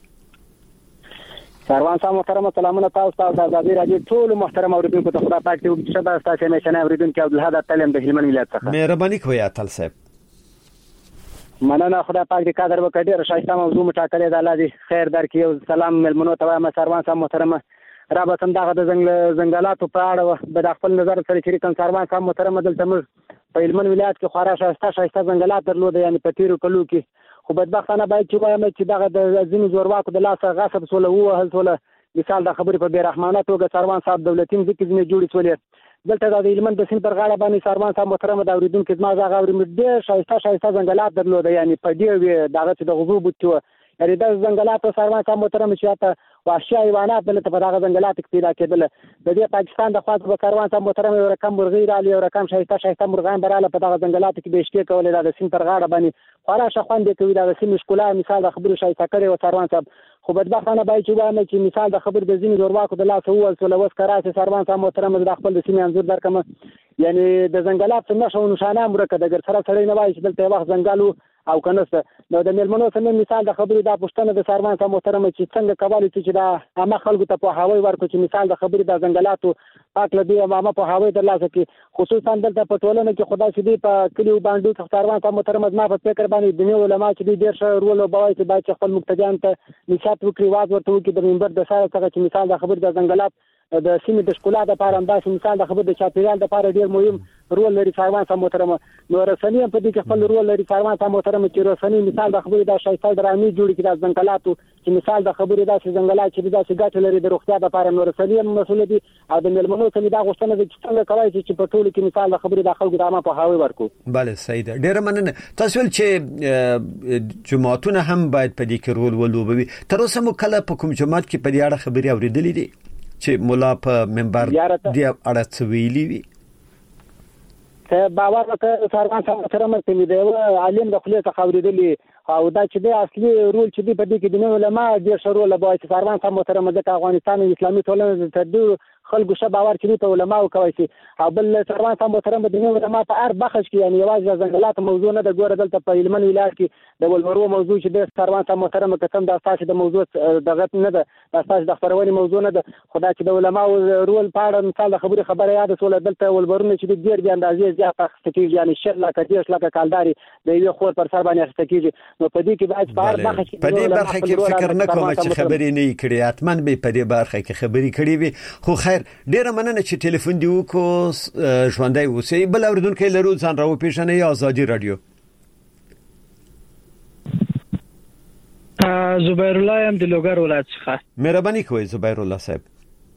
سروان صاحب محترم سلامونه تاسو ته د ازادي رادیو ټول محترم اوریدونکو ته خدا پاک دې وکړي. شبا تاسو نه شنه اوریدونکو عبدالحد تعلیم د هلمند ولایت څخه. مهرباني کوئ اتل صاحب. مننه خدای پاک دې قدر وکړي ډېر ښایسته موضوع مو ټاکلې ده الله دې خیر درکړي یو سلام ملمنو ته وایم سروان صاحب محترمه رابط هم دغه د ځنګلاتو په اړه به د خپل نظر سره شریکم سروان صاحب محترمه دلته موږ په هلمند ولایت کې خورا ښایسته ښایسته ځنګلات درلوده یعنې په تېرو کلو کې خو بدبختانه باید چې وایم چې دغه د ځینو زورواکو د لاسه غصب سوله ووهل سوله مثال د خبرې په بېرحمانه توګه سروان صاحب دولتي مځکې ځینې جوړې سولې دلته د هلمند د سیند پر غاړه باندې سروان صاحب محترمه د اورېدونکي زما غږ اوري ډېر ښایسته ښایسته ځنګلات درلوده یعنې په ډېر وې دغه چې د غوزو بوټي وه یعنې دا ځنګلات سروان صاحب محترمه چې هلته وحشي حیوانات دلته په دغه ځنګلاتو کې پیدا کېدله د دې پاکستان د خوا به سروان صاحب محترمه یو رقم مرغۍ راغلې یو رقم ښایسته ښایسته مرغان به راغله په دغه ځنګلاتو کې به یې شپې کولې دا د سیند پر غاړه باندې خورا ښه خوند یې کوي دا د سیمې ښکلا مثال د خبرو ښایسته کړې وه سروان صاحب خو بدبختانه باید چې وایم چې مثال د خبرې د ځینې زورواکو د لاسه ووهل سوله اوس که راشي سروان صاحب محترمه د خپل د سیمې انځور درکړم یعنې د ځنګلاتو نښه و نښانه هم ورکه ده ګر سره سړی نه وایي چې دلته یو وخت ځنګل و او که نشته نو د مېلمنو څخه مثال د خبرې دا پوښتنه د سروان صاحب محترمه چې څنګه کولی شو چې دا عامه خلکو ته پوهاوی ورکړو چې مثال د خبرې د ځنګلاتو پاک له دې عامه پوهاوی ترلاسه کړي خصوصا دلته په ټولنه کې خو داسې دی په کلیو بانډو کې سروان صاحب محترمه زما په فکر باندې دیني علما چې دوی ډېر ښه رول لوبوي چې باید چې خپل مقتدیانو ته نصیحت وکړي واز ورته وکړي د منبر د سره څخه چې مثال د خبرې د ځنګلات د سیمې د ښکلا دپاره همداسې مثال د خبرې د چاپېریال دپاره ډېر مهم رول لري سروان صاحب محترمه نو رسنۍ هم په دې کې خپل رول لري سروان صاحب محترمه چې رسنۍ مثال د خبرې دا ښایسته ډرامې جوړې کړي د ځنګلاتو چې مثال د خبرې داسې ځنګلات چې داسې ګټې لري د روغتیا دپاره نو رسنۍ هم مسؤله دي او د مېلمنو څخه دا غوښتنه ده چې څنګه کولی شي چې په ټولو کې مثال د خبرې د خلکو د عامه پوهاوی ورکړو بله صحیح ده ډېره مننه تاسو ویل چې جماعتونه هم باید په دې کې رول ولوبوي تر اوسه مو کله په کوم جماعت کې په دې اړه خبرې اورېدلې دي چې مولا په منبر دې اړه څه ویلي وي ته باور وکړه سروان صاحب محترمه چې مې د یوه عالم د خولې څخه اورېدلي او دا چې دی اصلي رول چې دی په دې کې د نوي علما ډېر ښه رول لوبوي چې سروان صاحب محترمه ځکه افغانستان اسلامي ټولنه تر دې خلکو ښه باور چې په علماو کوی شي او بل سروان صاحب محترمه د نوي علما په هر بخش کې یعنې یوازې د ځنګلاتو موضوع نه ده ګوره دلته په هلمند ولایت کې د ولورو موضوع چې دی سروان صاحب محترمه که څه دا ستاسې د موضوع دغه نه ده دا ستاسې د خپرونې موضوع نه ده خو دا چې د علماو رول په اړه مثال د خبرې خبره یاده سوله دلته ولورونه چې دي ډېر بې اندازې زیات اخیسته کېږي یعنې شل لکه دېرش لکه کالدارې د یوې خور پر سر باندې اخیسته کېږي نو په دې کې باید په هر برخه کې په دې برخه کې فکر نه کوم چې خبرې نه کړي حتماً به په دې برخه کې خبرې کړي وي خو خیر ډېره مننه چې ټلیفون دی وکړو ژوندۍ اوسئ بل اورېدونکی لرو ځان راوپېژنئ ازادي راډیو زبیر الله یم د لوګر ولایت څخه مهرباني کوئ زبیر الله صاحب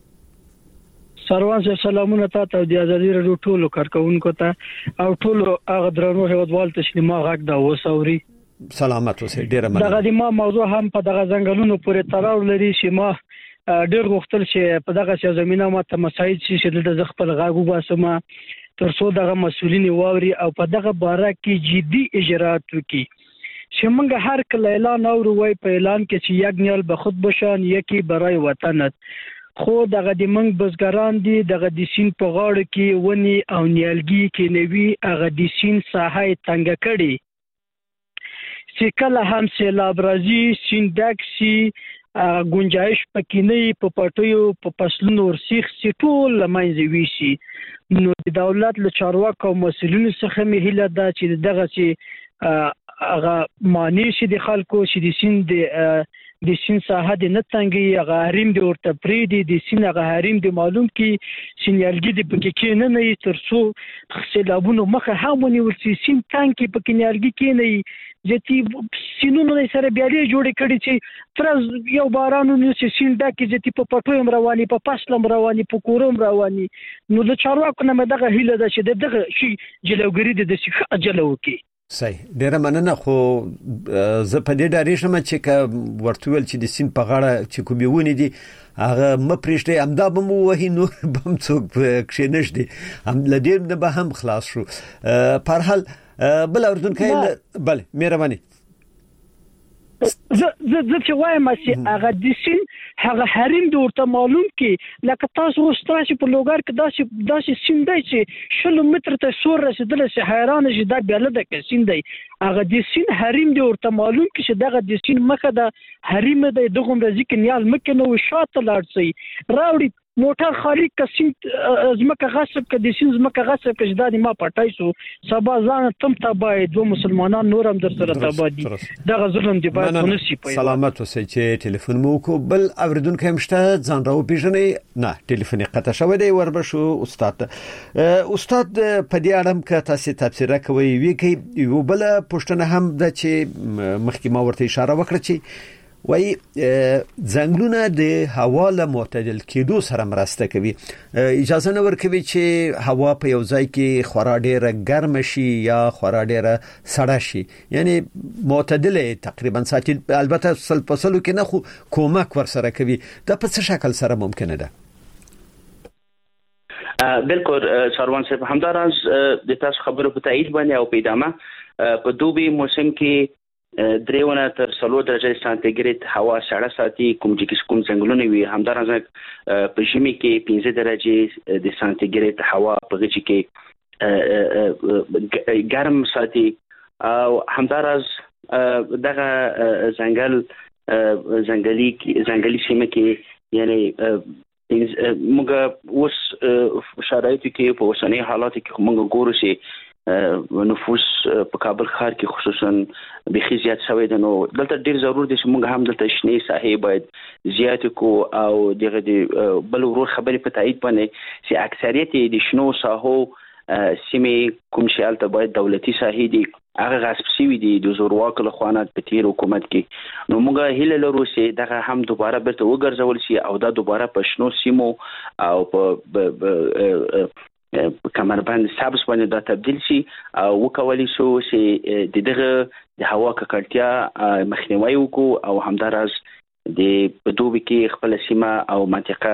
سروان صاحب سلامونه تاسو د ازادي راډیو ټولو کارکونکو ته او ټولو هغه درنو هیوادوال ته چې ما غږ دا وسوري سلامت اوسئ ډېره مننه دغه د ما موضوع هم په دغه ځنګلونو پورې تړاو لري چې ما ډېر غوښتل چې په دغه څه زمينه ما ته مساعد شي چې د خپل غاغو باسم تر څو دغه مسولین واوري او په دغه باره کې جدي اجرات وکړي چې موږ هر کله اعلان اورو وای په اعلان کې چې یک نیال به خود بشان یکی برای وطنت خو دغه د منګ بزګران دي دغه د سین په غاړه کې ونی او نیالګي کې نوي هغه د سین ساحه تنګ کړي چې کله هم سیلاب راځي سین ډاکسي گنجائش پکې نه په پټیو په فصلونو ورسیخ سي ټول لمنځه ویشي نو د دولت له چارواکو او مسؤلینو څخه مې هیله ده چې دغه چې هغه معنی شي د خلکو چې د سین د د سین ساحه د نتنګي هغه حریم د ورته پریدي د سین هغه حریم د معلوم کې سینیالګي د پکې کې نه نه تر څو سیلابونو مخه همونی ورسي سین تانکي پکې نیالګي کې نه جتی سینونو سره بیالې جوړې کړي چې تر یو بارانو نو سین دا کې جتی په پټویم رواني په پاسلم رواني په کوروم رواني نو د چارواکو نه مدغه هیله ده چې دغه شي جلوګری د سیخه اجلو کې صحیح ډیره مننه خو زه په دې ډارې شم چې که ورته ویل چې د سین په غاړه چې کومې ونې دي هغه م پرېږدي همدا به مو وهي نور به هم څوک کښېنږدي هم له دې نه به هم خلاص شو په هر حال بل اردونکی بله مهرباني زه زه چې وایم چې هغه د سین هغه حریم د ورته معلوم کې لکه تاسو غوښتل په لوګر کې داسې داسې سین دی چې شل متر ته سور رسیدل چې حیران شي دا بیل ده کې سین دی هغه د سین حریم د ورته معلوم کې چې دغه د سین مخه د حریم د دغه مرزي کې نیال مکه نو شاته لاړ شي راوړي موټر خالي کسیم زمکه غصب ک د سین زمکه غصب ک جدا د ما پټای سو سبا ځان تم تبای دو مسلمانان نورم در سره تبادي دغه ظلم دی باید ونسی په سلامت اوسئ چې ټلیفون مو کو بل اوریدونکو همشته ځان راو پیژنې نه ټلیفون قطع شوی دی وربشو استاد استاد په دې اړه ک تاسو تفسیر کوي وی کې یو بل پښتنه هم د چې مخکې ما ورته اشاره وکړه چې وای ځنګلونه د هوا له معتدل کېدو سره مرسته کوي اجازه نه ورکوي چې هوا په یو ځای کې خورا ډیره ګرم شي یا خورا ډیره سړه شي یعنی معتدل تقریبا ساتي البته سل په سلو کې نه خو کومک ورسره کوي دا په څه شکل سره ممکنه ده بالکل سروان صاحب همداراز د تاسو خبرو په تایید باندې او په ادامه په دوبي موسم کې دریونه تر څلور درجه سانتیګریډ هوا سړه ساتي کوم چې کوم څنګهونه وي همداراز په ژمي کې پنځه درجه د سانتیګریډ هوا په غږ کې ګرم ساتي او همداراز دغه ځنګل ځنګلي ځنګلي سیمه کې یعنی موږ اوس شرایطو کې په اوسنۍ حالاتو کې موږ ګورو چې نفوس په کابل ښار کې خصوصا بخي زیات شوی دی نو دلته ډیر ضرور دي چې موږ هم دلته شنې ساحې باید زیات کو او دغه د بل ورور خبرې په تایید باندې چې اکثریت د شنو ساحو سیمې کوم شیال ته باید دولتي ساحې دي هغه غصب شوی دي د زورواکو له خوا په تیر حکومت کې نو موږ هیله لرو چې دغه هم دوباره بیرته وګرځول شي او دا دوباره په شنو سیمو او په کمربند سبز باندې دا تبدیل شي او وکولای شو چې د دغه د هوا ککړتیا مخنیوي وکړو او همداراز د دوبي کې خپل سیمه او منطقه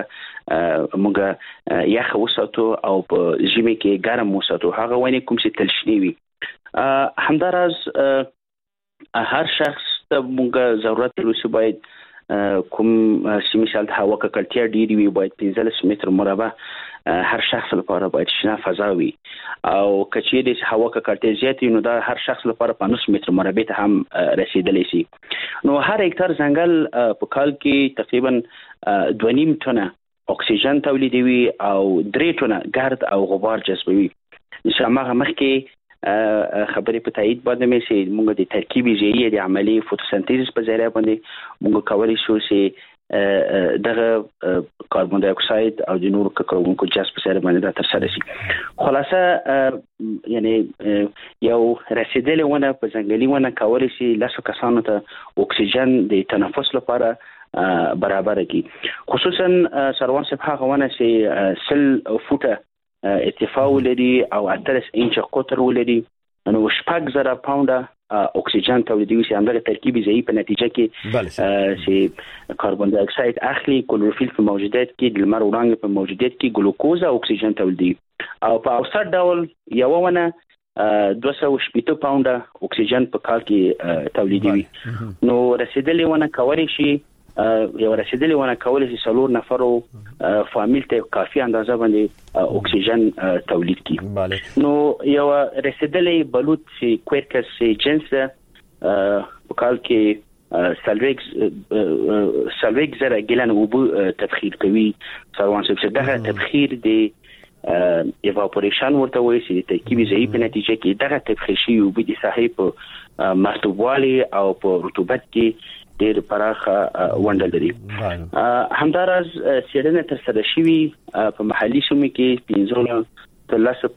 موږ یخ وساتو او په ژمي کې ګرم وساتو هغه ونی کوم چې تلشنی وي همداراز هر شخص ته موږ ضرورت لري چې باید کوم سیمه شال هوا ککړتیا ډیری وي باید پنځلس متر مربع هر شخص لپاره باید شنه فضا وي او کچې د هوا ککړتیا زیات نو دا هر شخص لپاره په نص متر مربع ته هم رسیدلی شي نو هر هکتار ځنګل په کال کې تقریبا دوه نیم ټنه اکسیجن تولیدوي او درې ټنه ګرد او غبار جذبوي چې هغه مخکې خبرې په تایید باندې مې چې موږ د ترکیبي ذریعہ د عملی فوتوسنتیز په ذریعہ باندې موږ کولی شو چې دغه کاربن ډای اکساید او د نورو ککړونکو جذب سره باندې دا ترسره شي خلاصه یعنی یو رسیدلې ونه په ځنګلي ونه کولی شي لاسو کسانو ته اکسیجن د تنفس لپاره برابر کړي خصوصا سروان صاحب هغه ونه چې سل فوټه ارتفاع ولري او اتلس انچ قطر ولري نو شپږ زره پاونډه اکسیجن تولیدوي چې همدغه ترکیبي ضعیف په نتیجه کې چې کاربن ډای اکساید اخلي کلوروفیل په موجودیت کې د لمر وړانګې په موجودیت کې ګلوکوز او اکسیجن تولیدوي او په اوسط ډول یو ونه دوه سوه شپږ پاونډه اکسیجن په کال کې تولیدوي نو رسیدلې ونه کولی شي یو رسیدلې ونه کولای شي څلور نفرو فامیل ته کافي اندازه باندې اکسیجن تولید کړي نو یو رسیدلې بلوط چې کویرکس جنس په کال کې سلویک سلویک زره ګلن وبو تبخیر کوي سروان چې دغه تبخیر دی ایواپوریشن ورته وایي چې ترکیبي ضعیف په نتیجه کې دغه تبخیر شي او به د ساحې په مرطوبوالي او په رطوبت کې ډېر پراخه ونډه لري همداراز څېړنه ترسره شوې په محلي سیمو کې پنځونه تر لسو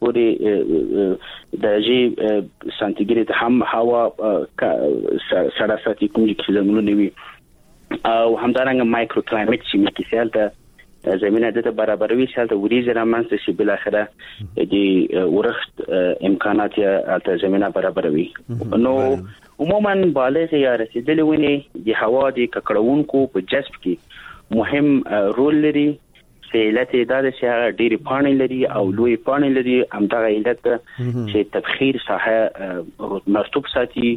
پورې درجه سانتیګریډ هم هوا سړه ساتي کوم چې ځنګلونه وي او همدارنګه مایکرو کلایمټ سیمه کې سیالته زمينه د برابروي سیالته وریځ رامنځته شي بل اخره د ورښت امکانات یا ته زمينه برابروي نو عموما بالغ یا رسیدلې ونی د هوا د ککړونکو په جذب کې مهم رول لري چې علت دا د چې ډېری پاڼې لري او لوی پاڼې لري همدغه علت چې تبخیر ساحه مرطوب ساتي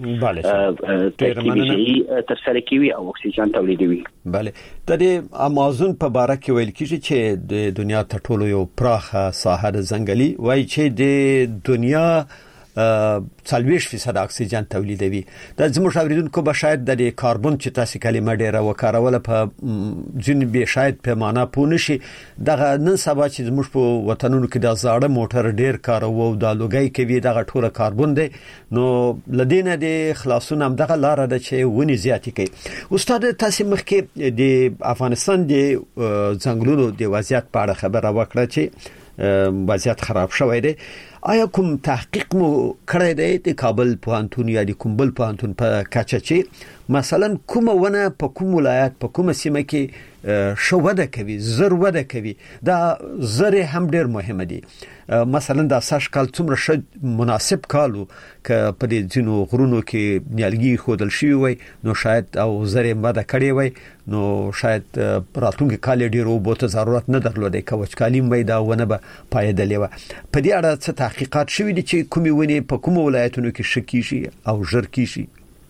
ترکیبي ترسره کوي او اکسیجن تولیدوي بله د امازون په باره کې ویل کیږي چې د دنیا تر ټولو یو پراخه ساحه د ځنګلي وایي چې د دنیا څلويش فیصد اکسیجن تولیدوي. د زموږ اوریدونکو به شاید د کاربن چې تاسو کلمه ډیره وکاروله په ځین به شاید په معنا پونه شي دغه نن سبا چې زموږ په وطنونو کې د زاړه موټر ډیر کارو او د لوګي کوي دغه ټوله کاربن دی نو لدینه د خلاصون هم دغه لار ده چې ونی زیاتی کوي. استاد تاسو مخکې د افغانستان د ځنګلونو د وضعیت په اړه خبره وکړه چې وضعیت خراب شوی دی. آیا کوم تحقیق مو کړی دی د کابل پوهنتون یا د کوم بل پوهنتون په کچه چې مثلا کومه ونه په کوم ولایت په کومه سیمه کې شو وده کوي زر وده کوي دا زر هم ډیر مهمه دي. مثلا د اساس کال څومره شد مناسب کالو ک په دې ځینو غرونو کې نیالګي خودل شي وي نو شاید او زر ماده کړي وي نو شاید راتلونکي کال ډیرو بوته ضرورت نه درلودي کوچ کالیم وي دا ونه به پایدلې و. په دې اړه څه تحقیقات شوي دي چې کومې ونې په کوم ولایتونو کې شکی شي او ژر کی شي؟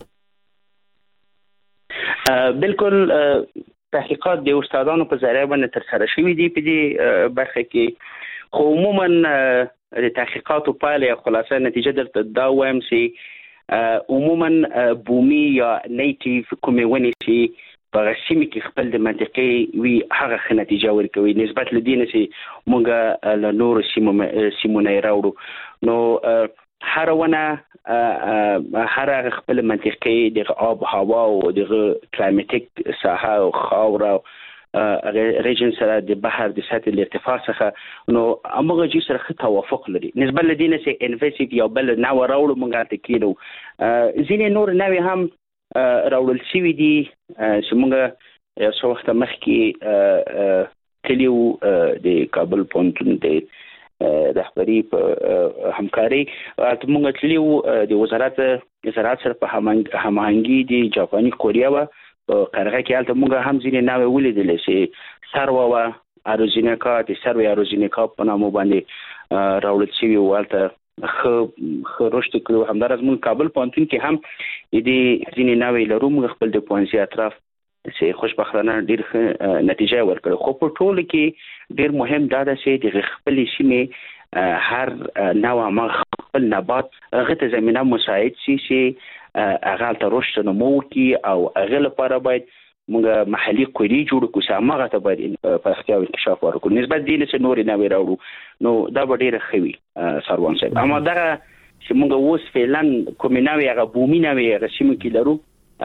بالکل تحقیقات د استادانو په ذریعہ باندې تر سره شوي دي په دې برخه کې. خو عموما د تحقیقاتو پایله خلاصه نتیجه درته دا وایم چې عموما بومي یا نیټیو کومې ونې چې په غسیمه کې خپل د منطقي وی هغه خ نتیجه ورکوي نسبت لدینه چې مونږه له نور سیمونه راوړو. نو هر ونه هر خپل منطقي د آب هوا او د کلایمټیک ساحه او خاور ریجن سره د بحر د سطح ارتفاع څخه نو امغه جې سره خ توافق لري نسبت لدینه چې انویسیو یا بل نو راوړو مونږه ته کینو. ځینې نور نوې هم راوړل شوی دي چې مونږه یو څو وخت مخکې تلیو د کابل پوهنتون د رهبری په همکاري مونږ تلیو د وزارت زراعت سره په هماهنګي د جاپاني کوریا و په قرغه کې حالت مونږ هم ځینې ناوې ولیدل چې سروا و اروزینیکا د سروي اروزینیکا په نامه باندې راوړل شوی والته خو خو رشد کړو. همدارس مونږ کابل پوهنتون کې هم د ځینې ناوې لرو مونږ خپل د پوهنځي اطراف چې خوشبختانه ډیر نتیجه ورکړه. خو په ټول کې ډیر مهم دا ده چې د خپل سیمه هر نوع ما خپل نبات غته زمينه مساعد شي چې هغه ته رشد نمو کی او هغه لپاره باید موږ محلي کوري جوړ کو سمغه ته باید په اختیار انکشاف ورکړو نسبت دي چې نور نه وراوړو نو دا به ډیره خوي سروان صاحب. اما دا چې موږ اوس فعلا کومیناوي هغه بومي نوي هغه سیمه کې لرو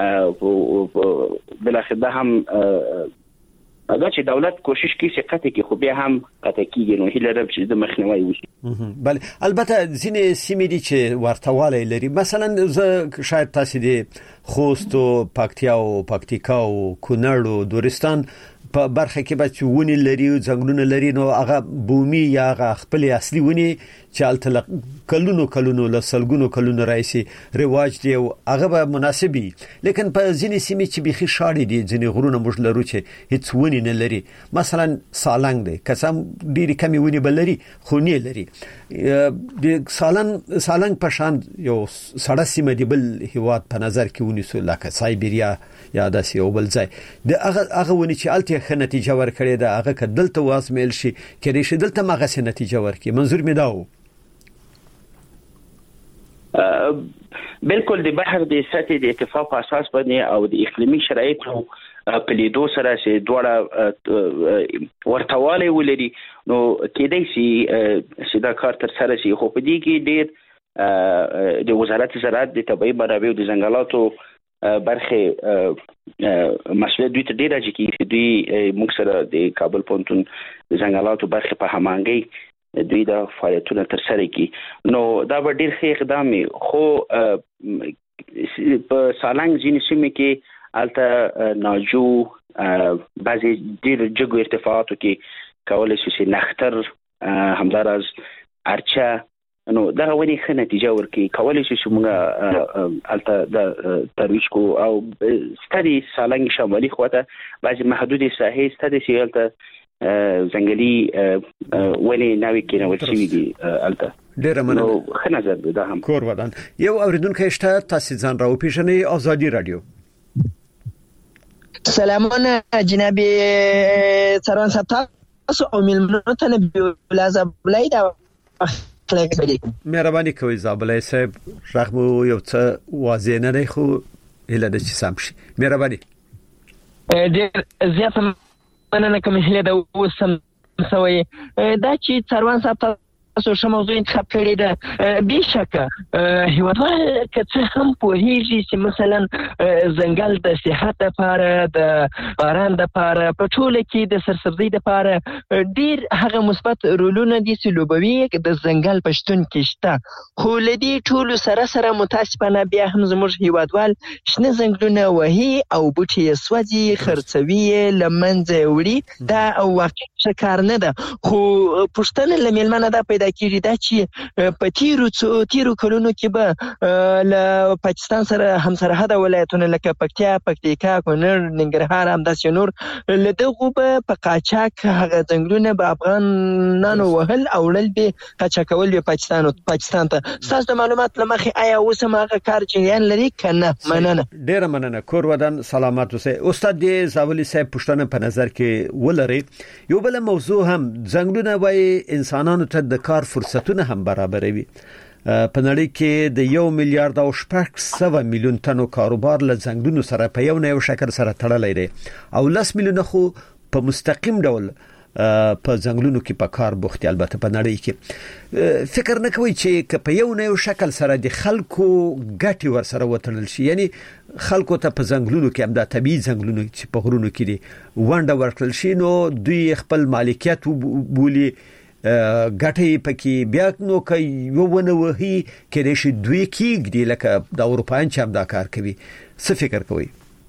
او بل اخر ده هم دا چې دولت کوشش کوي چې قطع کې خو بیا هم قطع کیږي نو هیله لرم چې د مخنیوي وشي. بله البته ځینې سیمې دي چې ورتهواله لري مثلا زه شاید تاسو دي خوست او پکتیا او پکتیکا او کونړ او دورستان په برخه کې به چې ونی لري او ځنګلونه لري نو هغه بومي یا هغه خپل اصلي ونی چې الته کلونو کلونو لسلګونو کلونو راځي رواج دی او هغه به مناسبي. لیکن په ځینې سیمې چې بيخي شاړې دي ځینې غرونه موږ لرو چې هیڅ ونی نه لري مثلا سالنګ دی قسم ډېری کمی ونی بلري خو نه لري. د سالنګ سالنګ په شان یو سړه سیمه دی بل هیواد په نظر کې ونی سو لکه سایبریا یا د سیو بل ځای د هغه هغه ونی چې الته خه نتیجه ورکړي دا هغه کدلته واسمل شي کړي شي دلته ماغه سي نتیجه ورکړي. منظور می داو بالکل د بحر د سطح د ارتفاع په اساس باندې او د اقلیمي شرایطو په لیدو سره چې دواړه ورتواله ولري نو کېدای شي چې دا کار تر سره شي. خو په دې کې ډېر د وزارت زراعت د طبيعي منابع او د ځنګلاتو برخه مسؤلیت دوی ته ډیر راځي چې دوی موږ سره د کابل پوهنتون د ځنګلاتو برخه په هماهنګي دوی دا فعالیتونه تر سره کوي نو دا به ډیر ښه اقدام خو په سالنګ ځینې سیمې کې الته ناجو بعضی ډیر جګو ارتفاعاتو کې کولای شي چې نختر همدارز ارچا نو دا ونی ښه نتیجه ورکړي کولای شي چې موږ الته د ترویج کو او ستړي سالنګ شمالي خواته بعضی محدود ساحې ستړي شي الته ځنګلي ونی ناوي کې نو شي دي الته ډیر مننه نو ښه نظر ده هم کور ودان یو اوریدونکو شته تاسو ځان راو پیژنې ازادي رادیو. سلامونه جناب سروان صاحب تاسو او ملمنو ته نبی ولازم بلای دا مهرباني کوئ زابلای صاحب رغم یو څه واضح نه دی خو اله د چې سم شي مهرباني ډېر زیاته مننه کوم هله د وسم سوي دا چې څاروان صاحب تاسو شمه موضوع انتخاب کړی ده بشکه هیوادوال کڅ هم په هیڅ چې مثلا ځنګل د صحت لپاره د باران لپاره په ټوله کې د سرسبزي لپاره ډیر هغه مثبت رولونه دي چې لوبوي د ځنګل پښتون کې شته خو لدی ټول سره سره متاسفانه بیا هم زموږ هیوادوال شنه ځنګلونه وهي او بوټي سوځي خرڅوي لمنځه وړي دا او واقعي کار نه ده خو پښتون لمنه دا پیدا کیږي دا چې په تیرو تیرو کلونو کې به له پاکستان سره همسرحد ولایتونه لکه پکتیا پکتیکا کونړ ننګرهار همداسې نور له دغه په قاچاق هغه ځنګلونه به افغانانو وهل او ول به قاچاقول به پاکستان پاکستان ته تاسو د معلومات لمخې آیا اوس هغه کار جریان لري کنه مننه ډیر مننه کور ودان سلامات اوسه استاد دې زاولي صاحب پښتنه په نظر کې ولري یو بل موضوع هم ځنګلونه وای انسانانو ته د کار فرصتونه هم برابروي په نړۍ کې د یو میلیارډ او شپږ سوه میلیون ټنو کاروبار له ځنګلونو سره په یو نه یو شکل سره تړلی دی او لس میلیونه خو په مستقیم ډول په ځنګلونو کې په کار بوخت البته په نړۍ کې فکر نه کوي چې په یو نه یو شکل سره د خلکو ګټي ور سره وتړل شي یعنی خلکو ته په ځنګلونو کې هم د طبيعي ځنګلونو چې په غرونو کې دي ونډه ورکړل شي نو دوی خپل مالکیت بولی ګټي پکې بیا نو کوي یو ونه وهي کله شي دوی کېږي لکه د اروپایان چې هم دا کار کوي څه فکر کوي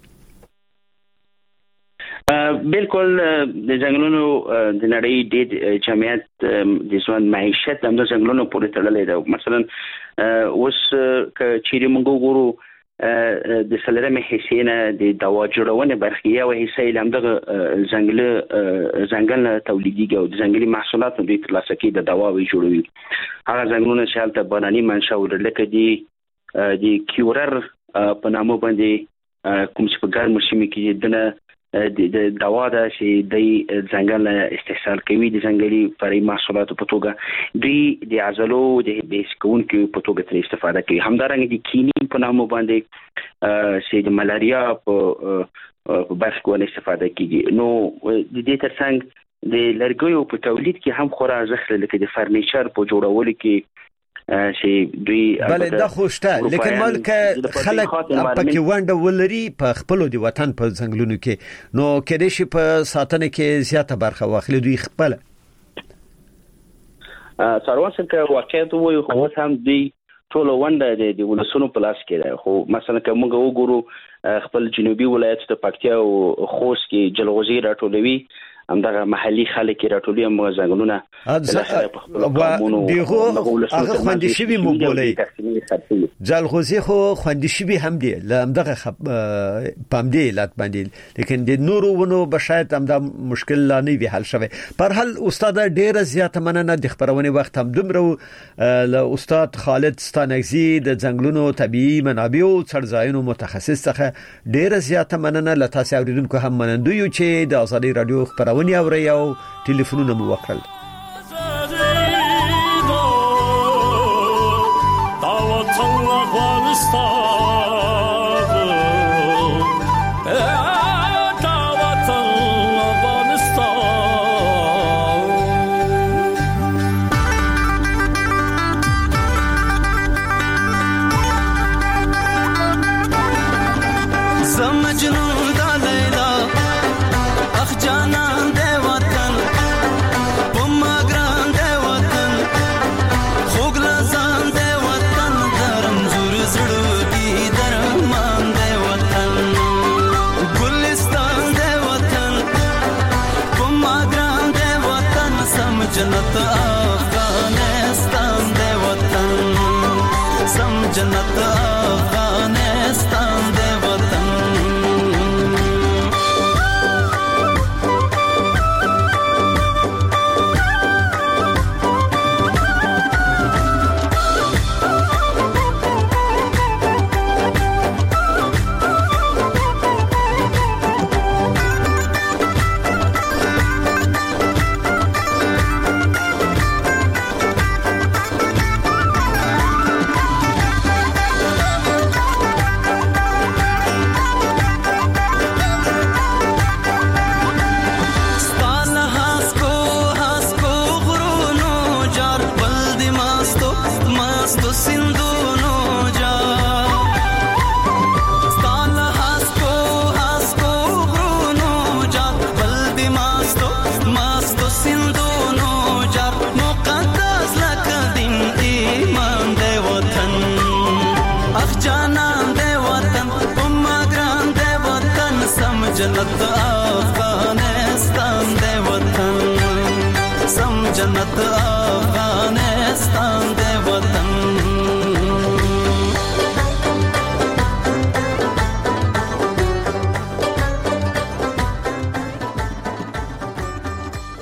بالکل د ځنګلونو د نړۍ د جمعیت د ژوند معیشت هم د ځنګلونو پورې تړلې ده مثلا اوس ک چیرې موږ وګورو د سلرمه حسینه د دوا جوړونه برخه یو حصہ لم دغه ځنګل ځنګل تولیدي او د ځنګلي محصولات د ترلاسه کې د دوا وی جوړوي هغه ځنګلونه چې حالت بناني منشأ ولرلکه دي د کیورر په نامه باندې کوم چې په ګرم سیمه کې دنه د دوا د چې د ځنګل استحصال کوي د ځنګلي فرعي محصولاتو په توګه دوی د عضلو د بیسکون کې په توګه تر استفاده کوي همدارنګه د کینین په نامه باندې چې د ملاریا په برخه کې استفاده کوي نو د دې ترڅنګ د لرګیو په تولید کې هم خورا ارزښت لري د فرنیچر په جوړولو کې چې دوی بل د خوشته لیکن ملک خلک پکې ونډه ولري په خپل د وطن په ځنګلونو کې نو کېدې شي په ساتنه کې زیاته برخه واخلي دوی خپل څاروان څنګه واقعیت وایي خو هم دوی ټول ونډه د ولسونو په لاس کې ده خو مثلا که موږ وګورو خپل جنوبي ولایت د پکتیا او خوست کې جلغوزي راټولوي همدغه محلي خلک راټولي هم ځنګلونه هغه خوندې شوی مو بولای جلغوزي خو خوندې شوی هم دی لمدغه پام دی لات باندې لیکن د نورو ونو بشایت هم دا مشکل لا نه وی حل شوی پر حل استاد ډیره زیاته مننه د خبرونه وخت هم دومره له استاد خالد ستانگزی د ځنګلونو طبيعي منابع او څړځایونو متخصص څخه ډیره زیاته مننه لته اوریدونکو هم منندو یو چې د ازادي رادیو خبرونه ونی اوري او ټلیفونونه مو وکړل जन्नत अफगानिस्तान दे वतन सम जन्नत अफगानिस्तान दे वतन जन्नत